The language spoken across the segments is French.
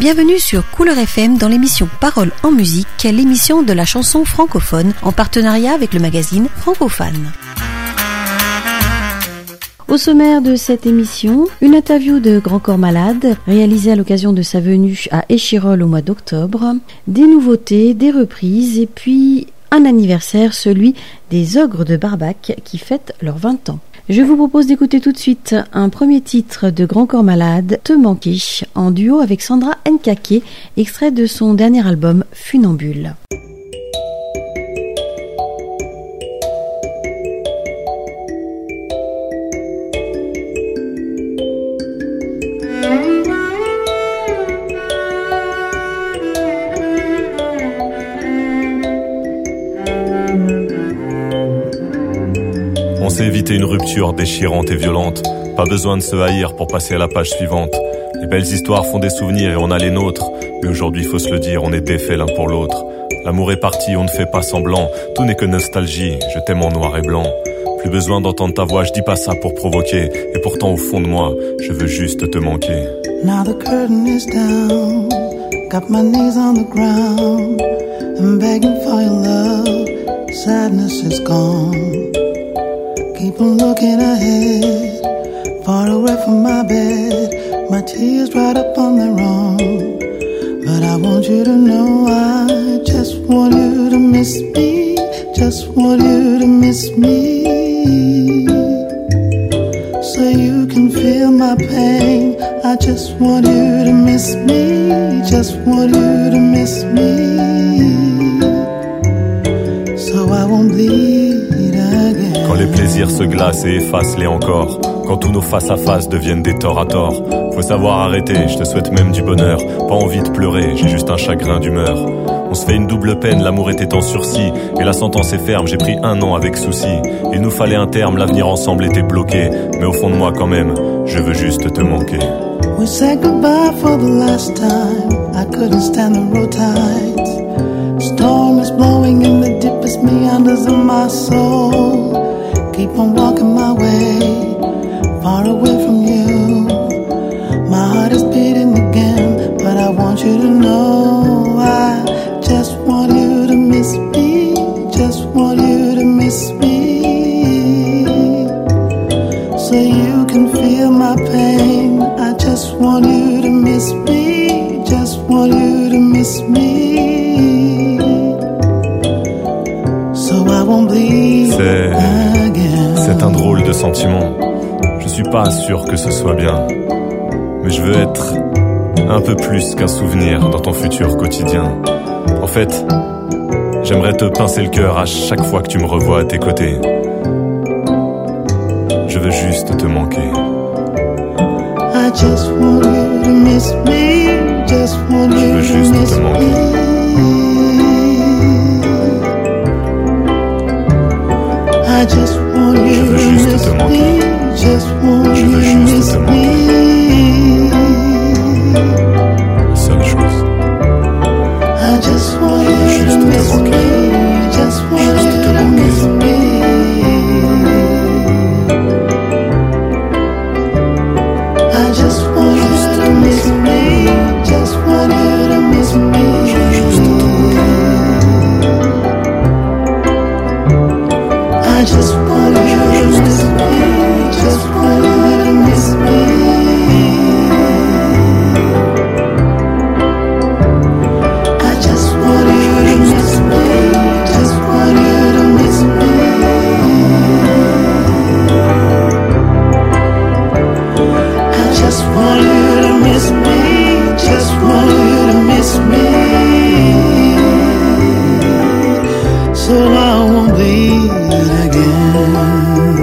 Bienvenue sur Couleur FM dans l'émission Paroles en musique, l'émission de la chanson francophone en partenariat avec le magazine Francophane. Au sommaire de cette émission, une interview de Grand Corps Malade réalisée à l'occasion de sa venue à Échirolles au mois d'octobre, des nouveautés, des reprises et puis un anniversaire, celui des Ogres de Barbac qui fêtent leurs 20 ans. Je vous propose d'écouter tout de suite un premier titre de Grand Corps Malade, Te manquer, en duo avec Sandra Nkake, extrait de son dernier album Funambule. On s'est évité une rupture déchirante et violente. Pas besoin de se haïr pour passer à la page suivante. Les belles histoires font des souvenirs et on a les nôtres. Mais aujourd'hui, faut se le dire, on est défaits l'un pour l'autre. L'amour est parti, on ne fait pas semblant. Tout n'est que nostalgie, je t'aime en noir et blanc. Plus besoin d'entendre ta voix, je dis pas ça pour provoquer. Et pourtant au fond de moi, je veux juste te manquer. Now the curtain is down, got my knees on the ground. I'm begging for your love, sadness is gone. Keep on looking ahead, far away from my bed. My tears right up on their own. But I want you to know I just want you to miss me. Just want you to miss me, so you can feel my pain. I just want you to miss me. Just want you to miss me, so I won't bleed again. Quand les plaisirs se glacent et effacent les encore, quand tous nos face à face deviennent des torts à tort, faut savoir arrêter, je te souhaite même du bonheur. Pas envie de pleurer, j'ai juste un chagrin d'humeur. On se fait une double peine, l'amour était en sursis et la sentence est ferme, j'ai pris 1 an avec souci. Il nous fallait un terme, l'avenir ensemble était bloqué. Mais au fond de moi quand même, je veux juste te manquer. We said goodbye for the last time, I couldn't stand the road tides. Storm is blowing in the deepest meanders of my soul. Keep on walking my way, far away from you. My heart is beating again, but I want you to know I just want you to miss me. Just want you to miss me, so you can feel my pain. I just want you to miss me. Just want you to miss me, so I won't bleed again. C'est un drôle de sentiment. Je suis pas sûr que ce soit bien, mais je veux être un peu plus qu'un souvenir dans ton futur quotidien. En fait, j'aimerais te pincer le cœur à chaque fois que tu me revois à tes côtés. Je veux juste te manquer. I just want you to miss me. Just want Je veux you to juste miss te manquer. me. I just want Je you veux to juste miss te manquer. me. Just want Je you veux to juste miss te manquer. me. Seule chose. I just want you Juste to te miss manquer. me. Just want Juste you te to manquer. miss me. I just want you to miss me. Just want you to miss me. I just want you to miss me. Just want you to miss me. I just want you to miss me. Just want you to miss me. I just want you to miss me. Just want you to miss me, so I won't bleed again.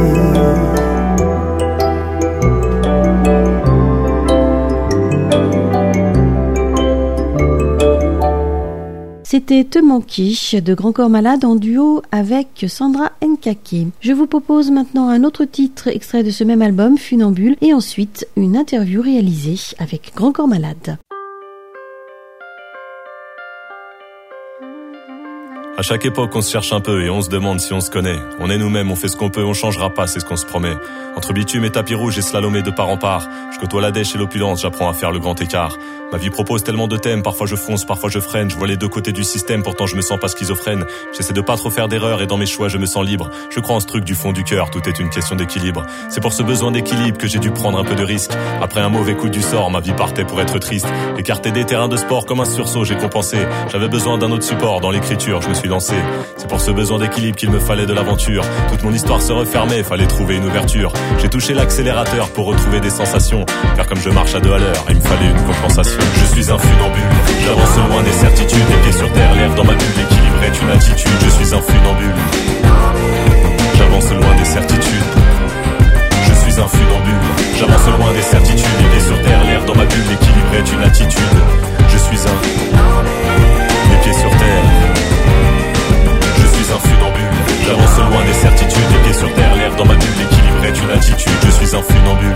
C'était Te manquer de Grand Corps Malade en duo avec Sandra Nkake. Je vous propose maintenant un autre titre extrait de ce même album, Funambule, et ensuite une interview réalisée avec Grand Corps Malade. À chaque époque, on se cherche un peu et on se demande si on se connaît. On est nous-mêmes, on fait ce qu'on peut, on changera pas, c'est ce qu'on se promet. Entre bitume et tapis rouge et slalomé de part en part, je côtoie la dèche et l'opulence, j'apprends à faire le grand écart. Ma vie propose tellement de thèmes, parfois je fonce, parfois je freine. Je vois les deux côtés du système, pourtant je me sens pas schizophrène. J'essaie de pas trop faire d'erreurs et dans mes choix je me sens libre. Je crois en ce truc du fond du cœur, tout est une question d'équilibre. C'est pour ce besoin d'équilibre que j'ai dû prendre un peu de risque. Après un mauvais coup du sort, ma vie partait pour être triste. Écarté des terrains de sport comme un sursaut, j'ai compensé. J'avais besoin d'un autre support, dans l'écriture je me suis lancé. C'est pour ce besoin d'équilibre qu'il me fallait de l'aventure. Toute mon histoire se refermait, fallait trouver une ouverture. J'ai touché l'accélérateur pour retrouver des sensations. Car comme je marche à 2 à l'heure, il me fallait une compensation. Je suis un funambule, j'avance loin des certitudes. Les pieds sur terre, l'air dans ma bulle, l'équilibre est une attitude. Je suis un funambule, j'avance loin des certitudes. Je suis un funambule, j'avance loin des certitudes. Les pieds sur terre, l'air dans ma bulle, l'équilibre est une attitude. Je suis un, les pieds sur terre. Je suis un funambule, j'avance loin des certitudes. Les pieds sur terre, l'air dans ma bulle, l'équilibre est une attitude. Je suis un funambule,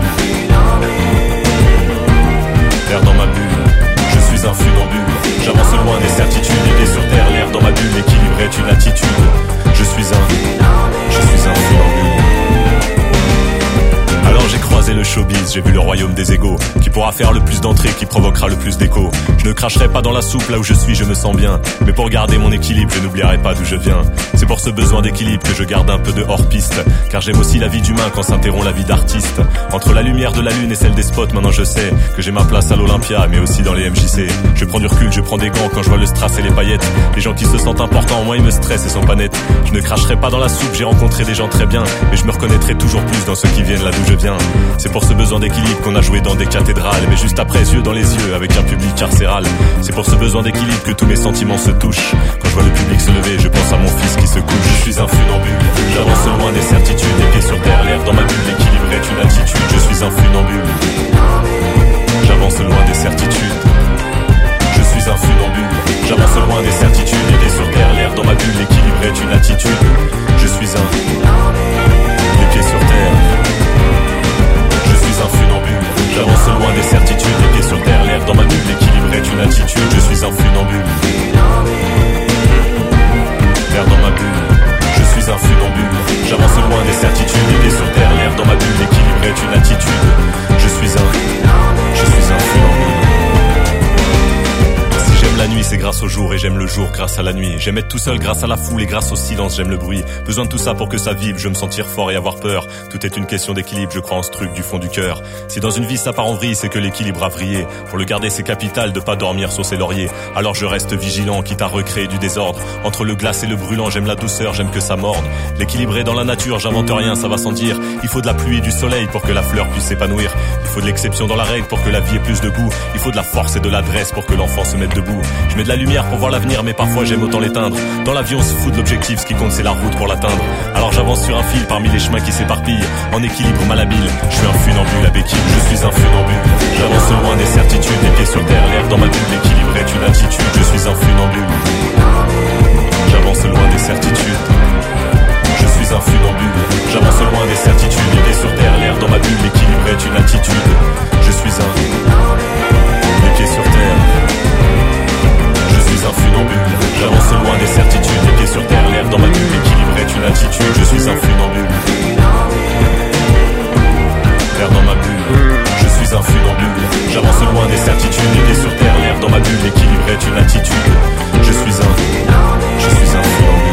l'air dans ma bulle. Je suis un funambule, j'avance loin des certitudes. Les pieds sur terre, l'air dans ma bulle, l'équilibre est une attitude. Je suis un funambule. Alors j'ai croisé le showbiz, j'ai vu le royaume des égaux. Qui pourra faire le plus d'entrées, qui provoquera le plus d'écho. Je ne cracherai pas dans la soupe, là où je suis je me sens bien. Mais pour garder mon équilibre, je n'oublierai pas d'où je viens. C'est pour ce besoin d'équilibre que je garde un peu de hors-piste. Car j'aime aussi la vie d'humain quand s'interrompt la vie d'artiste. Entre la lumière de la lune et celle des spots, maintenant je sais que j'ai ma place à l'Olympia, mais aussi dans les MJC. Je prends du recul, je prends des gants quand je vois le strass et les paillettes. Les gens qui se sentent importants, moi ils me stressent et sont pas nets. Je ne cracherai pas dans la soupe, j'ai rencontré des gens très bien. Mais je me reconnaîtrai toujours plus dans ceux qui viennent là d'où je viens. C'est pour ce besoin d'équilibre qu'on a joué dans des cathédrales. Mais juste après, yeux dans les yeux, avec un public carcéral. C'est pour ce besoin d'équilibre que tous mes sentiments se touchent. Quand je vois le public se lever, je pense à mon fils qui se couche. Je suis un funambule, j'avance loin des certitudes. Les pieds sur terre, l'air dans ma bulle, l'équilibre est une attitude. Je suis un funambule, j'avance loin des certitudes. Je suis un funambule, j'avance loin des certitudes. Les pieds sur terre, l'air dans ma bulle, l'équilibre est une attitude. Je suis un, les pieds sur terre. Je suis un funambule, j'avance loin des certitudes. Les pieds sur terre, l'air dans ma bulle, l'équilibre est une attitude. Je suis un funambule, l'air dans ma bulle. Je suis un funambule, j'avance loin des certitudes. Les pieds sur terre, l'air dans ma bulle, l'équilibre est une attitude. Je suis un funambule. J'aime la nuit, c'est grâce au jour, et j'aime le jour grâce à la nuit. J'aime être tout seul grâce à la foule et grâce au silence, j'aime le bruit. Besoin de tout ça pour que ça vive, je me sentir fort et avoir peur. Tout est une question d'équilibre, je crois en ce truc du fond du cœur. Si dans une vie ça part en vrille, c'est que l'équilibre a vrillé. Pour le garder c'est capital de pas dormir sur ses lauriers. Alors je reste vigilant, quitte à recréer du désordre. Entre le glace et le brûlant, j'aime la douceur, j'aime que ça morde. L'équilibre est dans la nature, j'invente rien, ça va sans dire. Il faut de la pluie et du soleil pour que la fleur puisse s'épanouir. Il faut de l'exception dans la règle pour que la vie ait plus de goût. Il faut de la force et de l'adresse pour que l'enfant se mette debout. Je mets de la lumière pour voir l'avenir, mais parfois j'aime autant l'éteindre. Dans l'avion on se fout de l'objectif, ce qui compte c'est la route pour l'atteindre. Alors j'avance sur un fil parmi les chemins qui s'éparpillent. En équilibre malhabile, je suis un funambule à béquille. Je suis un funambule, j'avance loin des certitudes. Les pieds sur terre, l'air dans ma bulle, l'équilibre est une attitude. Je suis un funambule, j'avance loin des certitudes. Je suis un funambule, j'avance loin des certitudes. Les pieds sur terre, l'air dans ma bulle, l'équilibre est une attitude. Je suis un, les pieds sur terre. Je suis un funambule, j'avance loin des certitudes. Les pieds sur terre, l'air dans ma bulle, l'équilibre est une attitude. Je suis un funambule, l'air dans ma bulle. Je suis un funambule, j'avance loin des certitudes. Les pieds sur terre, l'air dans ma bulle, l'équilibre est une attitude. Je suis un funambule.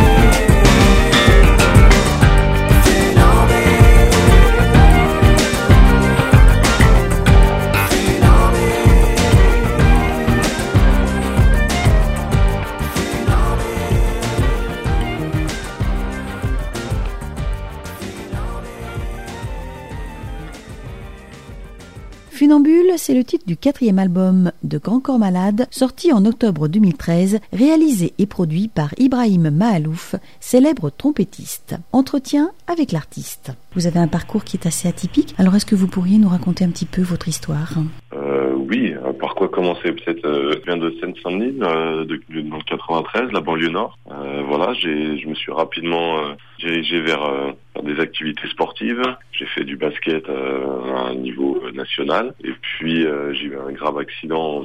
Funambule, c'est le titre du 4e album de Grand Corps Malade, sorti en octobre 2013, réalisé et produit par Ibrahim Mahalouf, célèbre trompettiste. Entretien avec l'artiste. Vous avez un parcours qui est assez atypique, alors est-ce que vous pourriez nous raconter un petit peu votre histoire ? Oui, par quoi commencer? Peut-être, je viens de Seine-Saint-Denis, dans le 93, la banlieue nord. Voilà, je me suis rapidement dirigé vers des activités sportives. J'ai fait du basket à un niveau national. Et puis, j'ai eu un grave accident en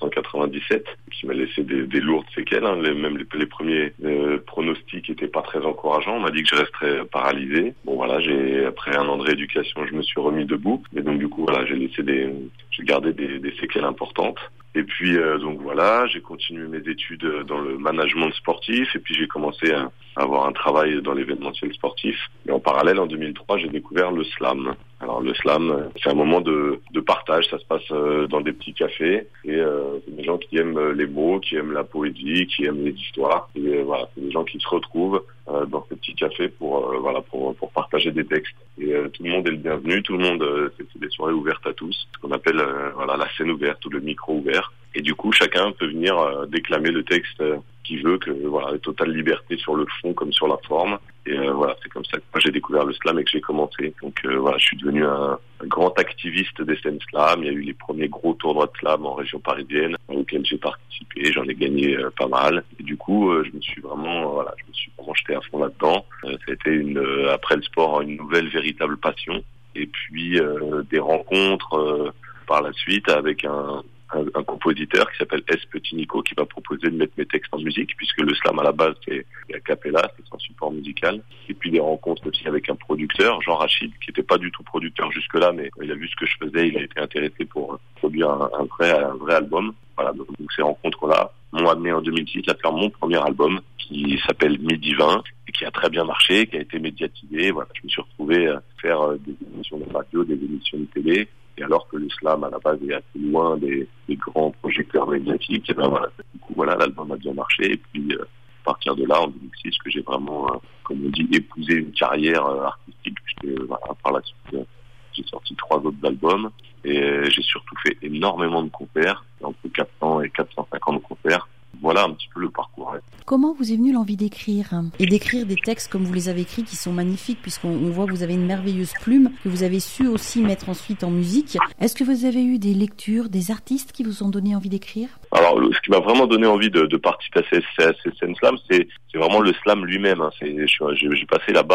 1997 qui m'a laissé des lourdes séquelles. Hein. Même les premiers pronostics étaient pas très encourageants. On m'a dit que je resterais paralysé. Bon, voilà, après un an de rééducation, je me suis remis debout. Et donc, du coup, voilà, j'ai gardé des séquelles importantes. Et puis donc voilà, j'ai continué mes études dans le management sportif et puis j'ai commencé à avoir un travail dans l'événementiel sportif. Et en parallèle, en 2003, j'ai découvert le slam. Alors le slam, c'est un moment de partage, ça se passe dans des petits cafés et c'est des gens qui aiment les mots, qui aiment la poésie, qui aiment les histoires. Et voilà, c'est des gens qui se retrouvent dans ces petits cafés pour partager des textes. Et tout le monde est le bienvenu, tout le monde, c'est des soirées ouvertes à tous, ce qu'on appelle la scène ouverte ou le micro ouvert. Et du coup, chacun peut venir déclamer le texte qu'il veut, totale liberté sur le fond comme sur la forme. Et voilà, c'est comme ça que moi j'ai découvert le slam et que j'ai commencé. Donc voilà, je suis devenu un grand activiste des scènes slam. Il y a eu les premiers gros tournois de slam en région parisienne auxquels j'ai participé. J'en ai gagné pas mal. Et du coup, je me suis vraiment jeté à fond là-dedans. Ça a été après le sport une nouvelle véritable passion. Et puis des rencontres par la suite avec un compositeur qui s'appelle S. Petit Nico qui m'a proposé de mettre mes textes en musique puisque le slam à la base c'est a cappella, c'est sans support musical. Et puis des rencontres aussi avec un producteur, Jean Rachid, qui était pas du tout producteur jusque-là, mais quand il a vu ce que je faisais, il a été intéressé pour produire un vrai album. Voilà, donc ces rencontres-là m'ont amené en 2006 à faire mon premier album qui s'appelle Midi 20 et qui a très bien marché, qui a été médiatisé. Voilà, je me suis retrouvé à faire des émissions de radio, des émissions de télé. Et alors que le slam, à la base, est assez loin des grands projecteurs médiatiques, et ben voilà, du coup, voilà, l'album a bien marché. Et puis, à partir de là, en 2006, que j'ai vraiment, comme on dit, épousé une carrière artistique, puisque, voilà, par la suite, j'ai sorti 3 autres albums. Et j'ai surtout fait énormément de concerts, entre 400 et 450 concerts. Voilà un petit peu le parcours. Ouais. Comment vous est venue l'envie d'écrire et d'écrire des textes comme vous les avez écrits qui sont magnifiques puisqu'on voit que vous avez une merveilleuse plume que vous avez su aussi mettre ensuite en musique. Est-ce que vous avez eu des lectures, des artistes qui vous ont donné envie d'écrire? Alors ce qui m'a vraiment donné envie de participer à ces scènes slam, c'est vraiment le slam lui-même. Hein. J'ai passé la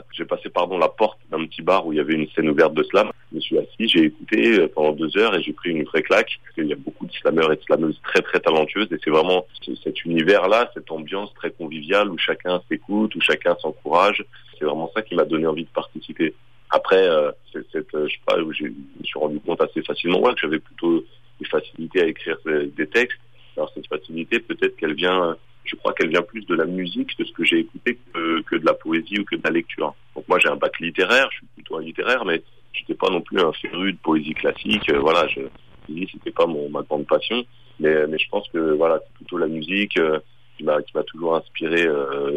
porte d'un petit bar où il y avait une scène ouverte de slam. Je me suis assis, j'ai écouté pendant 2 heures et j'ai pris une vraie claque. Parce qu'il y a beaucoup de slameurs et de slameuses très très talentueuses et c'est vraiment cet univers-là, cette ambiance très conviviale où chacun s'écoute, où chacun s'encourage. C'est vraiment ça qui m'a donné envie de participer. Après, je me suis rendu compte assez facilement que j'avais plutôt des facilités à écrire des textes. Alors cette facilité, peut-être je crois qu'elle vient plus de la musique, de ce que j'ai écouté que de la poésie ou que de la lecture. Donc moi j'ai un bac littéraire, je suis plutôt un littéraire, mais j'étais pas non plus un féru de poésie classique. C'était pas ma grande passion. Mais je pense que voilà, c'est plutôt la musique qui m'a toujours inspiré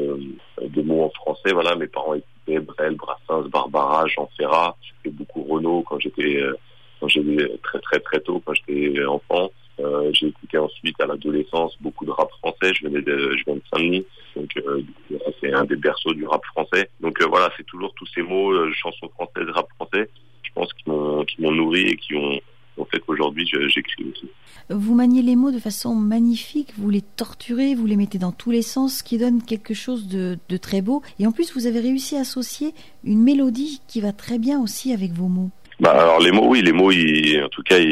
de mots en français. Voilà, mes parents écoutaient Brel, Brassens, Barbara, Jean Ferrat. J'ai fait beaucoup Renaud quand j'étais très très très tôt quand j'étais enfant. J'ai écouté ensuite à l'adolescence beaucoup de rap français. Je viens de Saint-Denis, donc c'est un des berceaux du rap français. Donc voilà, c'est toujours tous ces mots, chansons françaises, rap français, je pense qui m'ont nourri et qui ont fait qu'aujourd'hui j'écris aussi. Vous maniez les mots de façon magnifique, vous les torturez, vous les mettez dans tous les sens, ce qui donne quelque chose de très beau. Et en plus, vous avez réussi à associer une mélodie qui va très bien aussi avec vos mots. Alors les mots, en tout cas,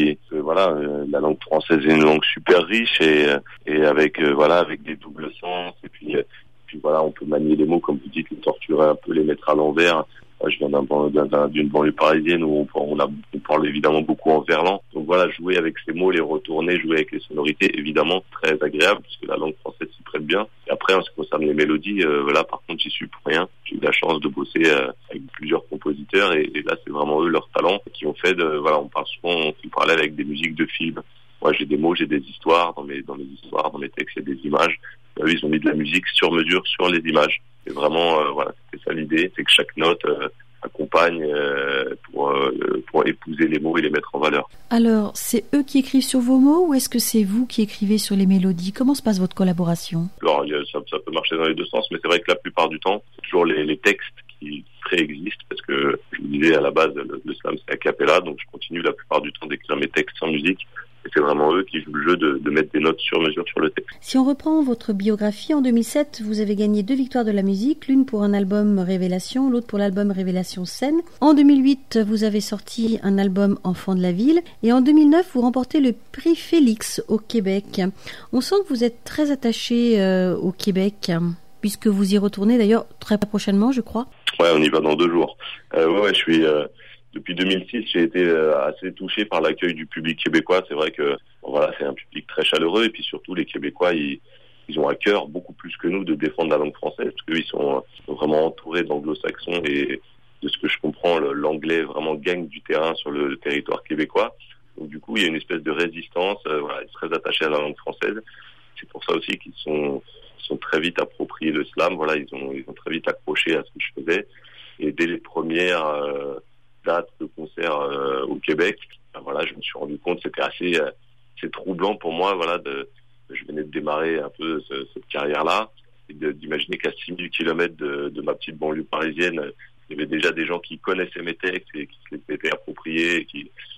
la langue française est une langue super riche et avec des doubles sens. Et puis voilà, on peut manier les mots comme vous dites, les torturer un peu, les mettre à l'envers. Je viens d'une banlieue parisienne où on parle évidemment beaucoup en verlan. Donc voilà, jouer avec ces mots, les retourner, jouer avec les sonorités, évidemment très agréable puisque la langue française s'y prête bien. Et après, en ce qui concerne les mélodies, par contre, j'y suis pour rien. J'ai eu la chance de bosser avec plusieurs compositeurs et là, c'est vraiment eux leur talent qui ont fait on parle souvent, on parlait avec des musiques de films. Moi, j'ai des mots, j'ai des histoires dans mes histoires, dans mes textes, il y a des images. Eux, ils ont mis de la musique sur mesure sur les images. Et vraiment, c'était ça l'idée, c'est que chaque note accompagne pour épouser les mots et les mettre en valeur. Alors, c'est eux qui écrivent sur vos mots ou est-ce que c'est vous qui écrivez sur les mélodies? Comment se passe votre collaboration? Alors, ça peut marcher dans les deux sens, mais c'est vrai que la plupart du temps, c'est toujours les textes qui préexistent parce que je vous disais à la base, le slam c'est a cappella, donc je continue la plupart du temps d'écrire mes textes sans musique. Et c'est vraiment eux qui jouent le jeu de mettre des notes sur mesure sur le texte. Si on reprend votre biographie, en 2007, vous avez gagné 2 victoires de la musique, l'une pour un album Révélation, l'autre pour l'album Révélation Scène. En 2008, vous avez sorti un album Enfant de la ville, et en 2009, vous remportez le prix Félix au Québec. On sent que vous êtes très attaché au Québec, puisque vous y retournez d'ailleurs très prochainement, je crois. Ouais, on y va dans 2 jours. Je suis... Depuis 2006, j'ai été assez touché par l'accueil du public québécois. C'est vrai que c'est un public très chaleureux, et puis surtout les Québécois, ils ont à cœur beaucoup plus que nous de défendre la langue française, parce qu'ils sont vraiment entourés d'anglo-saxons, et de ce que je comprends, l'anglais vraiment gagne du terrain sur le territoire québécois. Donc du coup, il y a une espèce de résistance. Ils sont très attachés à la langue française. C'est pour ça aussi qu'ils sont très vite appropriés le slam. Ils ont très vite accroché à ce que je faisais, et dès les premières date de concert au Québec, je me suis rendu compte, c'était assez troublant pour moi, je venais de démarrer un peu cette carrière-là, et d'imaginer qu'à 6000 km de ma petite banlieue parisienne, il y avait déjà des gens qui connaissaient mes textes et qui se les étaient appropriés,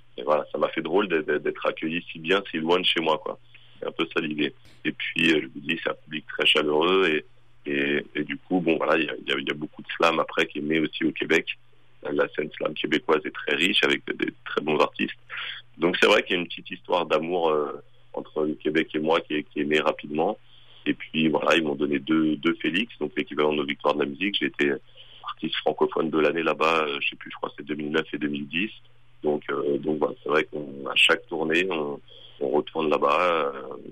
ça m'a fait drôle d'être accueilli si bien, si loin de chez moi, quoi. C'est un peu ça l'idée. Et puis, je vous dis, c'est un public très chaleureux, et du coup, il y a beaucoup de slam après qui est né aussi au Québec. La scène slam québécoise est très riche, avec des très bons artistes. Donc c'est vrai qu'il y a une petite histoire d'amour entre le Québec et moi qui est née rapidement. Et puis ils m'ont donné deux Félix, donc l'équivalent de nos victoires de la musique. J'ai été artiste francophone de l'année là-bas, je crois que c'est 2009 et 2010. Donc c'est vrai qu'à chaque tournée, on retourne là-bas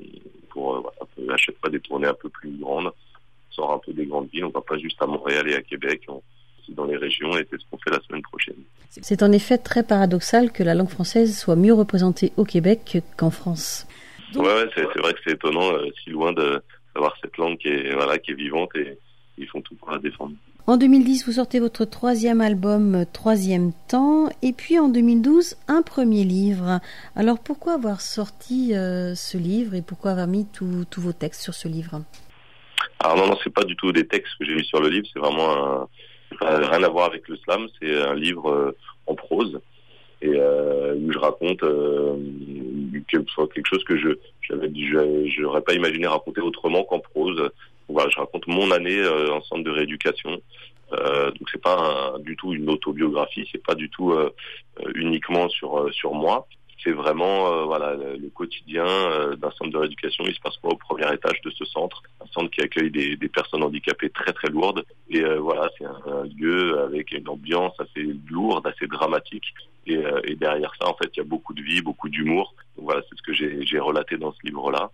pour à chaque fois des tournées un peu plus grandes. On sort un peu des grandes villes, on va pas juste à Montréal et à Québec. Dans les régions, et c'est ce qu'on fait la semaine prochaine. C'est en effet très paradoxal que la langue française soit mieux représentée au Québec qu'en France. Donc... c'est vrai que c'est étonnant, si loin d'avoir cette langue qui est vivante, et ils font tout pour la défendre. En 2010, vous sortez votre 3e album, Troisième Temps, et puis en 2012, un premier livre. Alors pourquoi avoir sorti ce livre, et pourquoi avoir mis tous vos textes sur ce livre? Alors non, c'est pas du tout des textes que j'ai mis sur le livre, c'est vraiment rien à voir avec le slam, c'est un livre en prose, et où je raconte quelque chose que j'aurais pas imaginé raconter autrement qu'en prose. Je raconte mon année en centre de rééducation. Donc c'est pas du tout une autobiographie, c'est pas du tout uniquement sur moi. C'est vraiment le quotidien d'un centre de rééducation. Il se passe quoi au premier étage de ce centre? Un centre qui accueille des personnes handicapées très très lourdes. Et c'est un lieu avec une ambiance assez lourde, assez dramatique. Et derrière ça, en fait, il y a beaucoup de vie, beaucoup d'humour. Donc c'est ce que j'ai relaté dans ce livre-là.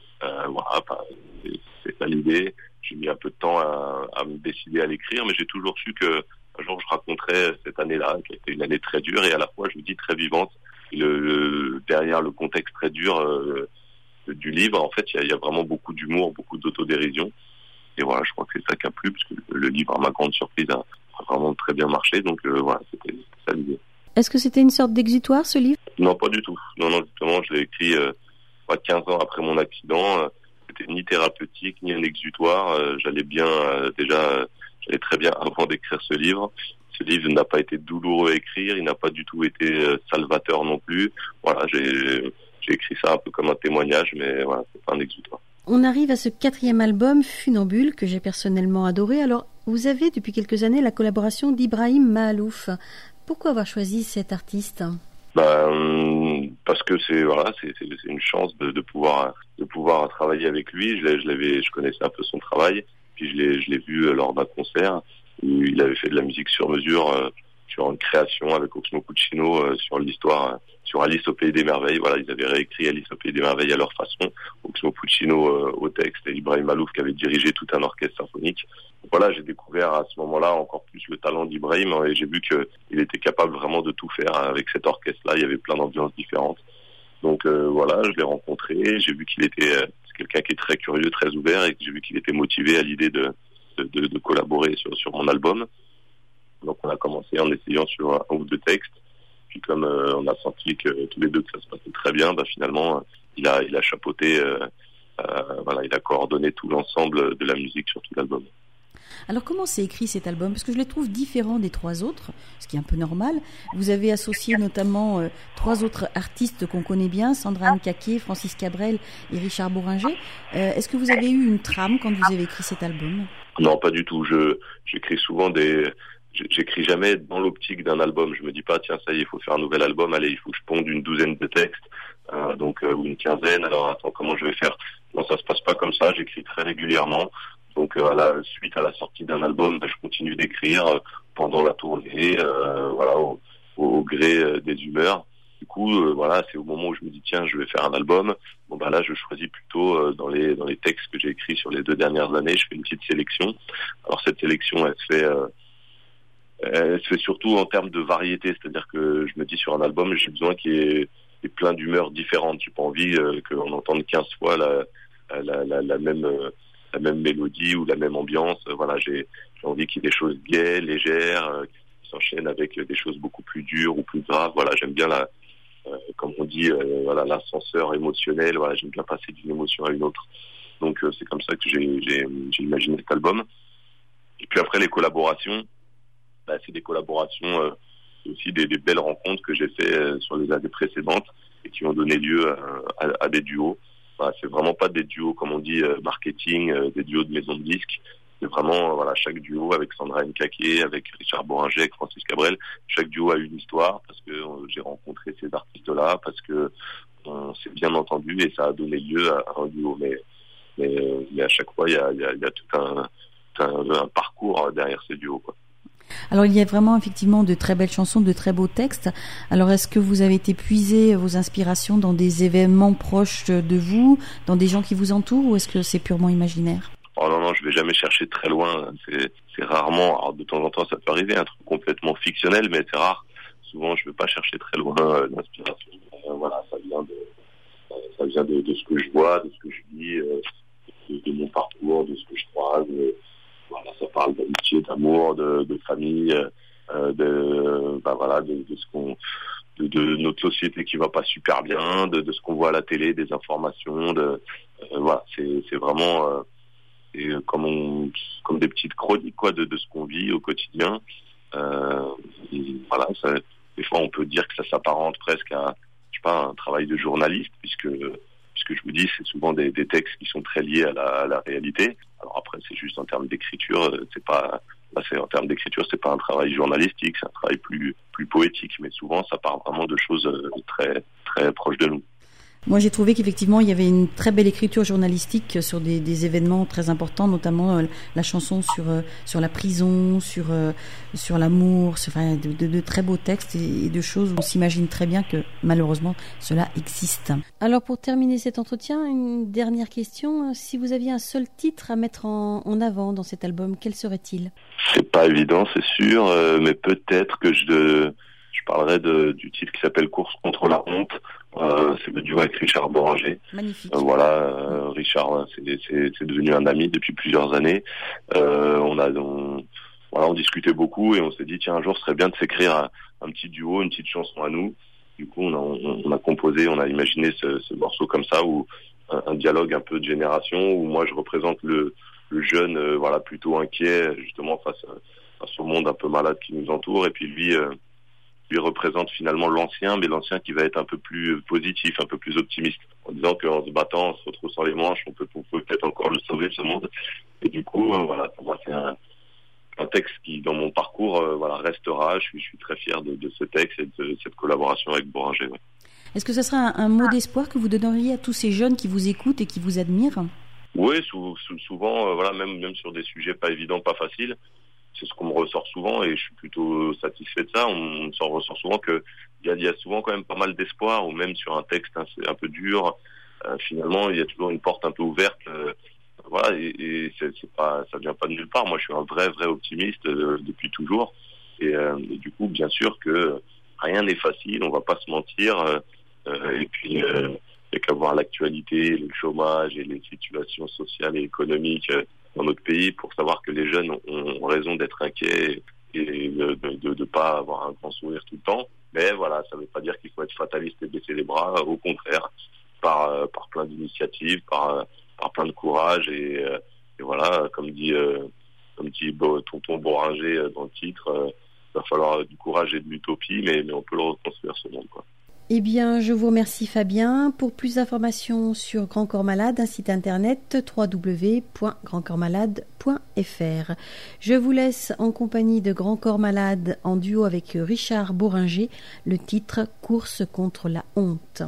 C'est ça l'idée. J'ai mis un peu de temps à me décider à l'écrire, mais j'ai toujours su que un jour je raconterais cette année-là, qui a été une année très dure et à la fois, je vous dis, très vivante. Derrière le contexte très dur du livre, en fait, il y a vraiment beaucoup d'humour, beaucoup d'autodérision. Et je crois que c'est ça qui a plu, parce que le livre, à ma grande surprise, a vraiment très bien marché. Donc c'était ça l'idée. Est-ce que c'était une sorte d'exutoire, ce livre? Non, pas du tout. Non, justement, je l'ai écrit 15 ans après mon accident. C'était ni thérapeutique, ni un exutoire. J'allais très bien avant d'écrire ce livre. Ce livre n'a pas été douloureux à écrire, il n'a pas du tout été salvateur non plus. J'ai écrit ça un peu comme un témoignage, mais c'est pas un exutoire. On arrive à ce 4e album, Funambule, que j'ai personnellement adoré. Alors, vous avez depuis quelques années la collaboration d'Ibrahim Mahalouf. Pourquoi avoir choisi cet artiste? Parce que c'est une chance de pouvoir travailler avec lui. Je connaissais un peu son travail, puis je l'ai vu lors d'un concert où il avait fait de la musique sur mesure, sur une création avec Oxmo Puccino sur l'histoire, sur Alice au Pays des Merveilles. Ils avaient réécrit Alice au Pays des Merveilles à leur façon. Oxmo Puccino au texte et Ibrahim Mahalouf qui avait dirigé tout un orchestre symphonique. J'ai découvert à ce moment-là encore plus le talent d'Ibrahim, et j'ai vu qu'il était capable vraiment de tout faire avec cet orchestre-là. Il y avait plein d'ambiances différentes. Donc je l'ai rencontré, j'ai vu qu'il était c'est quelqu'un qui est très curieux, très ouvert, et j'ai vu qu'il était motivé à l'idée de collaborer sur mon album. Donc on a commencé en essayant sur un ou deux textes, puis comme on a senti que tous les deux que ça se passait très bien, finalement il a chapeauté, il a coordonné tout l'ensemble de la musique sur tout l'album. Alors comment s'est écrit cet album? Parce que je le trouve différent des 3 autres, ce qui est un peu normal. Vous avez associé notamment 3 autres artistes qu'on connaît bien, Sandra Nkake, Francis Cabrel et Richard Bohringer. Est-ce que vous avez eu une trame quand vous avez écrit cet album? Non, pas du tout. J'écris souvent j'écris jamais dans l'optique d'un album. Je me dis pas, tiens, ça y est, il faut faire un nouvel album. Allez, il faut que je ponde une 12aine de textes, ou une 15aine. Alors, attends, comment je vais faire? Non, ça se passe pas comme ça. J'écris très régulièrement. Donc, suite à la sortie d'un album, je continue d'écrire pendant la tournée, au gré des humeurs. Du coup, c'est au moment où je me dis, tiens, je vais faire un album. Bon, là, je choisis plutôt dans les textes que j'ai écrits sur les 2 dernières années. Je fais une petite sélection. Alors, cette sélection, elle se fait surtout en termes de variété, c'est-à-dire que je me dis sur un album, j'ai besoin qu'il y ait plein d'humeurs différentes. J'ai pas envie qu'on entende 15 fois la même mélodie ou la même ambiance. J'ai envie qu'il y ait des choses gaies, légères, qui s'enchaînent avec des choses beaucoup plus dures ou plus graves. J'aime bien comme on dit, l'ascenseur émotionnel. J'aime bien passer d'une émotion à une autre. Donc c'est comme ça que j'ai imaginé cet album. Et puis après les collaborations, c'est des collaborations, aussi des belles rencontres que j'ai fait sur les années précédentes et qui ont donné lieu à des duos. C'est vraiment pas des duos comme on dit marketing, des duos de maison de disques. C'est vraiment chaque duo avec Sandra Nkake, avec Richard Bohringer, avec Francis Cabrel. Chaque duo a une histoire parce que j'ai rencontré ces artistes-là, parce que on s'est bien entendu et ça a donné lieu à un duo. Mais à chaque fois il y a tout un parcours derrière ces duos, quoi. Alors il y a vraiment effectivement de très belles chansons, de très beaux textes. Alors est-ce que vous avez été puiser vos inspirations dans des événements proches de vous, dans des gens qui vous entourent, ou est-ce que c'est purement imaginaire? Oh non, je vais jamais chercher très loin. C'est rarement, alors de temps en temps ça peut arriver, un truc complètement fictionnel, mais c'est rare. Souvent je vais pas chercher très loin l'inspiration. Ça vient de ce que je vois, de ce que je lis, de mon parcours, de ce que je croise. Ça parle d'amitié, d'amour, de famille, de notre société qui va pas super bien, de ce qu'on voit à la télé, des informations, c'est vraiment comme des petites chroniques, quoi, de ce qu'on vit au quotidien. Des fois on peut dire que ça s'apparente presque à, un travail de journaliste, puisque je vous dis, c'est souvent des textes qui sont très liés à la réalité. Alors après, c'est juste en termes d'écriture, en termes d'écriture, c'est pas un travail journalistique, c'est un travail plus poétique, mais souvent ça part vraiment de choses très très proches de nous. Moi, j'ai trouvé qu'effectivement, il y avait une très belle écriture journalistique sur des événements très importants, notamment la chanson sur la prison, sur l'amour, de très beaux textes et de choses où on s'imagine très bien que malheureusement cela existe. Alors, pour terminer cet entretien, une dernière question. Si vous aviez un seul titre à mettre en avant dans cet album, quel serait-il? C'est pas évident, c'est sûr, mais peut-être que je parlerai du titre qui s'appelle Course contre la honte. C'est le duo avec Richard Bohringer. Magnifique. Richard, c'est devenu un ami depuis plusieurs années. On discutait beaucoup et on s'est dit, tiens, un jour, ce serait bien de s'écrire un petit duo, une petite chanson à nous. Du coup, on a composé, on a imaginé ce morceau comme ça, où un dialogue un peu de génération, où moi, je représente le jeune, plutôt inquiet, justement, face au monde un peu malade qui nous entoure. Et puis lui représente finalement l'ancien, mais l'ancien qui va être un peu plus positif, un peu plus optimiste, en disant qu'en se battant, en se retroussant les manches, on peut peut-être encore le sauver, ce monde. Et du coup, pour moi, c'est un texte qui, dans mon parcours, restera. Je suis très fier de ce texte et de cette collaboration avec Bohringer. Ouais. Est-ce que ça serait un mot d'espoir que vous donneriez à tous ces jeunes qui vous écoutent et qui vous admirent? Oui, souvent, même sur des sujets pas évidents, pas faciles. C'est ce qu'on me ressort souvent et je suis plutôt satisfait de ça. On me ressort souvent que il y a souvent quand même pas mal d'espoir, ou même sur un texte un peu dur, finalement il y a toujours une porte un peu ouverte. Et ça vient pas de nulle part. Moi je suis un vrai optimiste depuis toujours et du coup bien sûr que rien n'est facile, on va pas se mentir. Et puis il y a qu'à voir l'actualité, le chômage et les situations sociales et économiques dans notre pays pour savoir que les jeunes ont raison d'être inquiets et de pas avoir un grand sourire tout le temps. Mais ça veut pas dire qu'il faut être fataliste et baisser les bras. Au contraire, par plein d'initiatives, par plein de courage et comme dit comme dit tonton Boringer dans le titre, il va falloir du courage et de l'utopie, mais on peut le reconstruire ce monde, quoi. Eh bien, je vous remercie Fabien. Pour plus d'informations sur Grand Corps Malade, un site internet www.grandcorpsmalade.fr. Je vous laisse en compagnie de Grand Corps Malade en duo avec Richard Boringer, le titre Course contre la honte.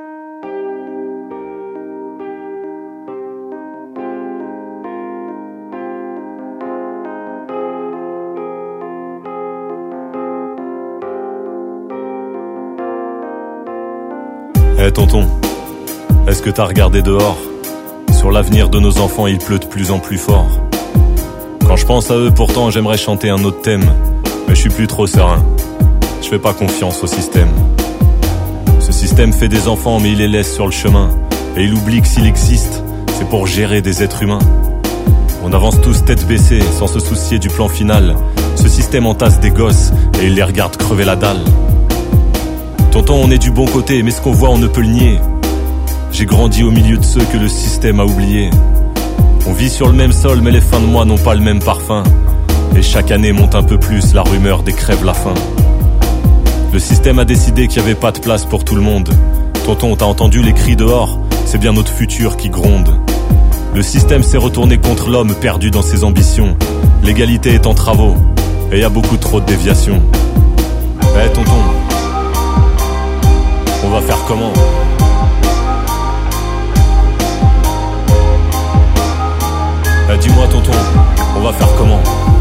Eh tonton, est-ce que t'as regardé dehors? Sur l'avenir de nos enfants, il pleut de plus en plus fort. Quand je pense à eux, pourtant, j'aimerais chanter un autre thème. Mais je suis plus trop serein. Je fais pas confiance au système. Ce système fait des enfants, mais il les laisse sur le chemin. Et il oublie que s'il existe, c'est pour gérer des êtres humains. On avance tous tête baissée, sans se soucier du plan final. Ce système entasse des gosses, et il les regarde crever la dalle. Tonton, on est du bon côté, mais ce qu'on voit, on ne peut le nier. J'ai grandi au milieu de ceux que le système a oubliés. On vit sur le même sol, mais les fins de mois n'ont pas le même parfum. Et chaque année monte un peu plus la rumeur des crèves la faim. Le système a décidé qu'il n'y avait pas de place pour tout le monde. Tonton, t'as entendu les cris dehors? C'est bien notre futur qui gronde. Le système s'est retourné contre l'homme perdu dans ses ambitions. L'égalité est en travaux, et y a beaucoup trop de déviations. Eh tonton, on va faire comment? Dis-moi tonton, on va faire comment?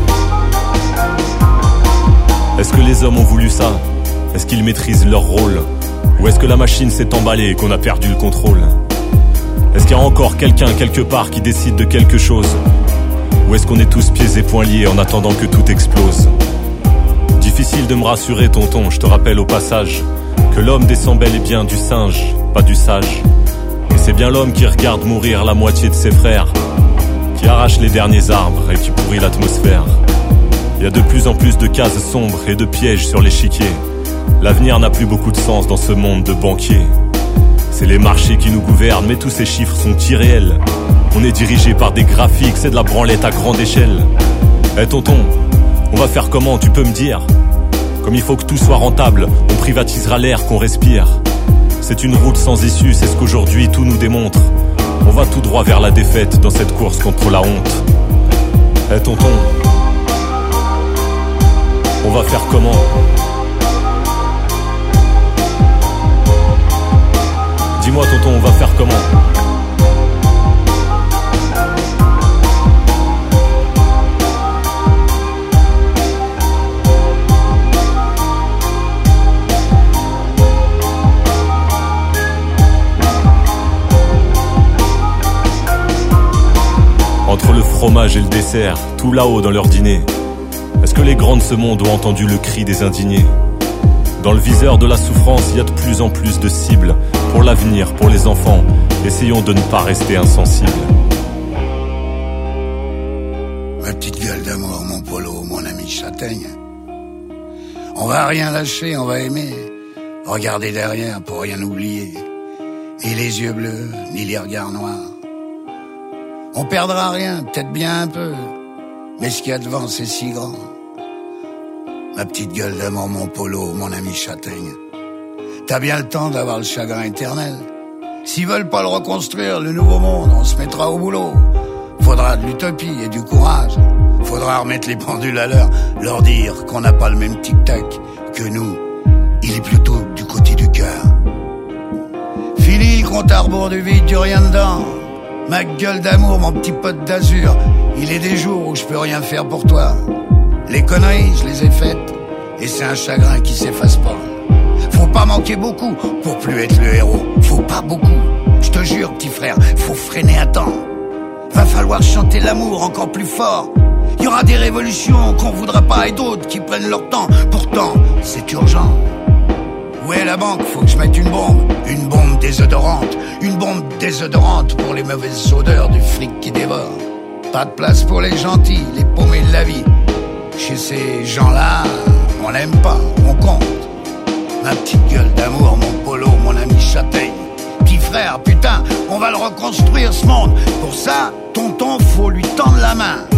Est-ce que les hommes ont voulu ça? Est-ce qu'ils maîtrisent leur rôle? Ou est-ce que la machine s'est emballée et qu'on a perdu le contrôle? Est-ce qu'il y a encore quelqu'un quelque part qui décide de quelque chose? Ou est-ce qu'on est tous pieds et poings liés en attendant que tout explose? Difficile de me rassurer tonton, je te rappelle au passage que l'homme descend bel et bien du singe, pas du sage. Et c'est bien l'homme qui regarde mourir la moitié de ses frères, qui arrache les derniers arbres et qui pourrit l'atmosphère. Il y a de plus en plus de cases sombres et de pièges sur l'échiquier. L'avenir n'a plus beaucoup de sens dans ce monde de banquiers. C'est les marchés qui nous gouvernent, mais tous ces chiffres sont irréels. On est dirigé par des graphiques, c'est de la branlette à grande échelle. Eh tonton, on va faire comment, tu peux me dire? Comme il faut que tout soit rentable, on privatisera l'air qu'on respire. C'est une route sans issue, c'est ce qu'aujourd'hui tout nous démontre. On va tout droit vers la défaite dans cette course contre la honte. Eh tonton, on va faire comment? Dis-moi tonton, on va faire comment? Entre le fromage et le dessert, tout là-haut dans leur dîner, est-ce que les grands de ce monde ont entendu le cri des indignés? Dans le viseur de la souffrance, il y a de plus en plus de cibles. Pour l'avenir, pour les enfants, essayons de ne pas rester insensibles. Ma petite gueule d'amour, mon polo, mon ami châtaigne. On va rien lâcher, on va aimer. Regarder derrière pour rien oublier. Ni les yeux bleus, ni les regards noirs. On perdra rien, peut-être bien un peu, mais ce qu'il y a devant, c'est si grand. Ma petite gueule d'amour, mon polo, mon ami châtaigne. T'as bien le temps d'avoir le chagrin éternel. S'ils veulent pas le reconstruire, le nouveau monde, on se mettra au boulot. Faudra de l'utopie et du courage. Faudra remettre les pendules à l'heure, leur dire qu'on n'a pas le même tic-tac que nous. Il est plutôt du côté du cœur. Fini le compte à rebours du vide, du rien dedans. Ma gueule d'amour, mon petit pote d'azur, il est des jours où je peux rien faire pour toi. Les conneries, je les ai faites, et c'est un chagrin qui s'efface pas. Faut pas manquer beaucoup pour plus être le héros. Faut pas beaucoup, je te jure petit frère, faut freiner à temps. Va falloir chanter l'amour encore plus fort. Il y aura des révolutions qu'on voudra pas et d'autres qui prennent leur temps. Pourtant, c'est urgent. Où est la banque? Faut que je mette une bombe désodorante. Une bombe désodorante pour les mauvaises odeurs du fric qui dévore. Pas de place pour les gentils, les paumés de la vie. Chez ces gens-là, on n'aime pas, on compte. Ma petite gueule d'amour, mon polo, mon ami châtaigne. Petit frère, putain, on va le reconstruire ce monde. Pour ça, tonton, faut lui tendre la main.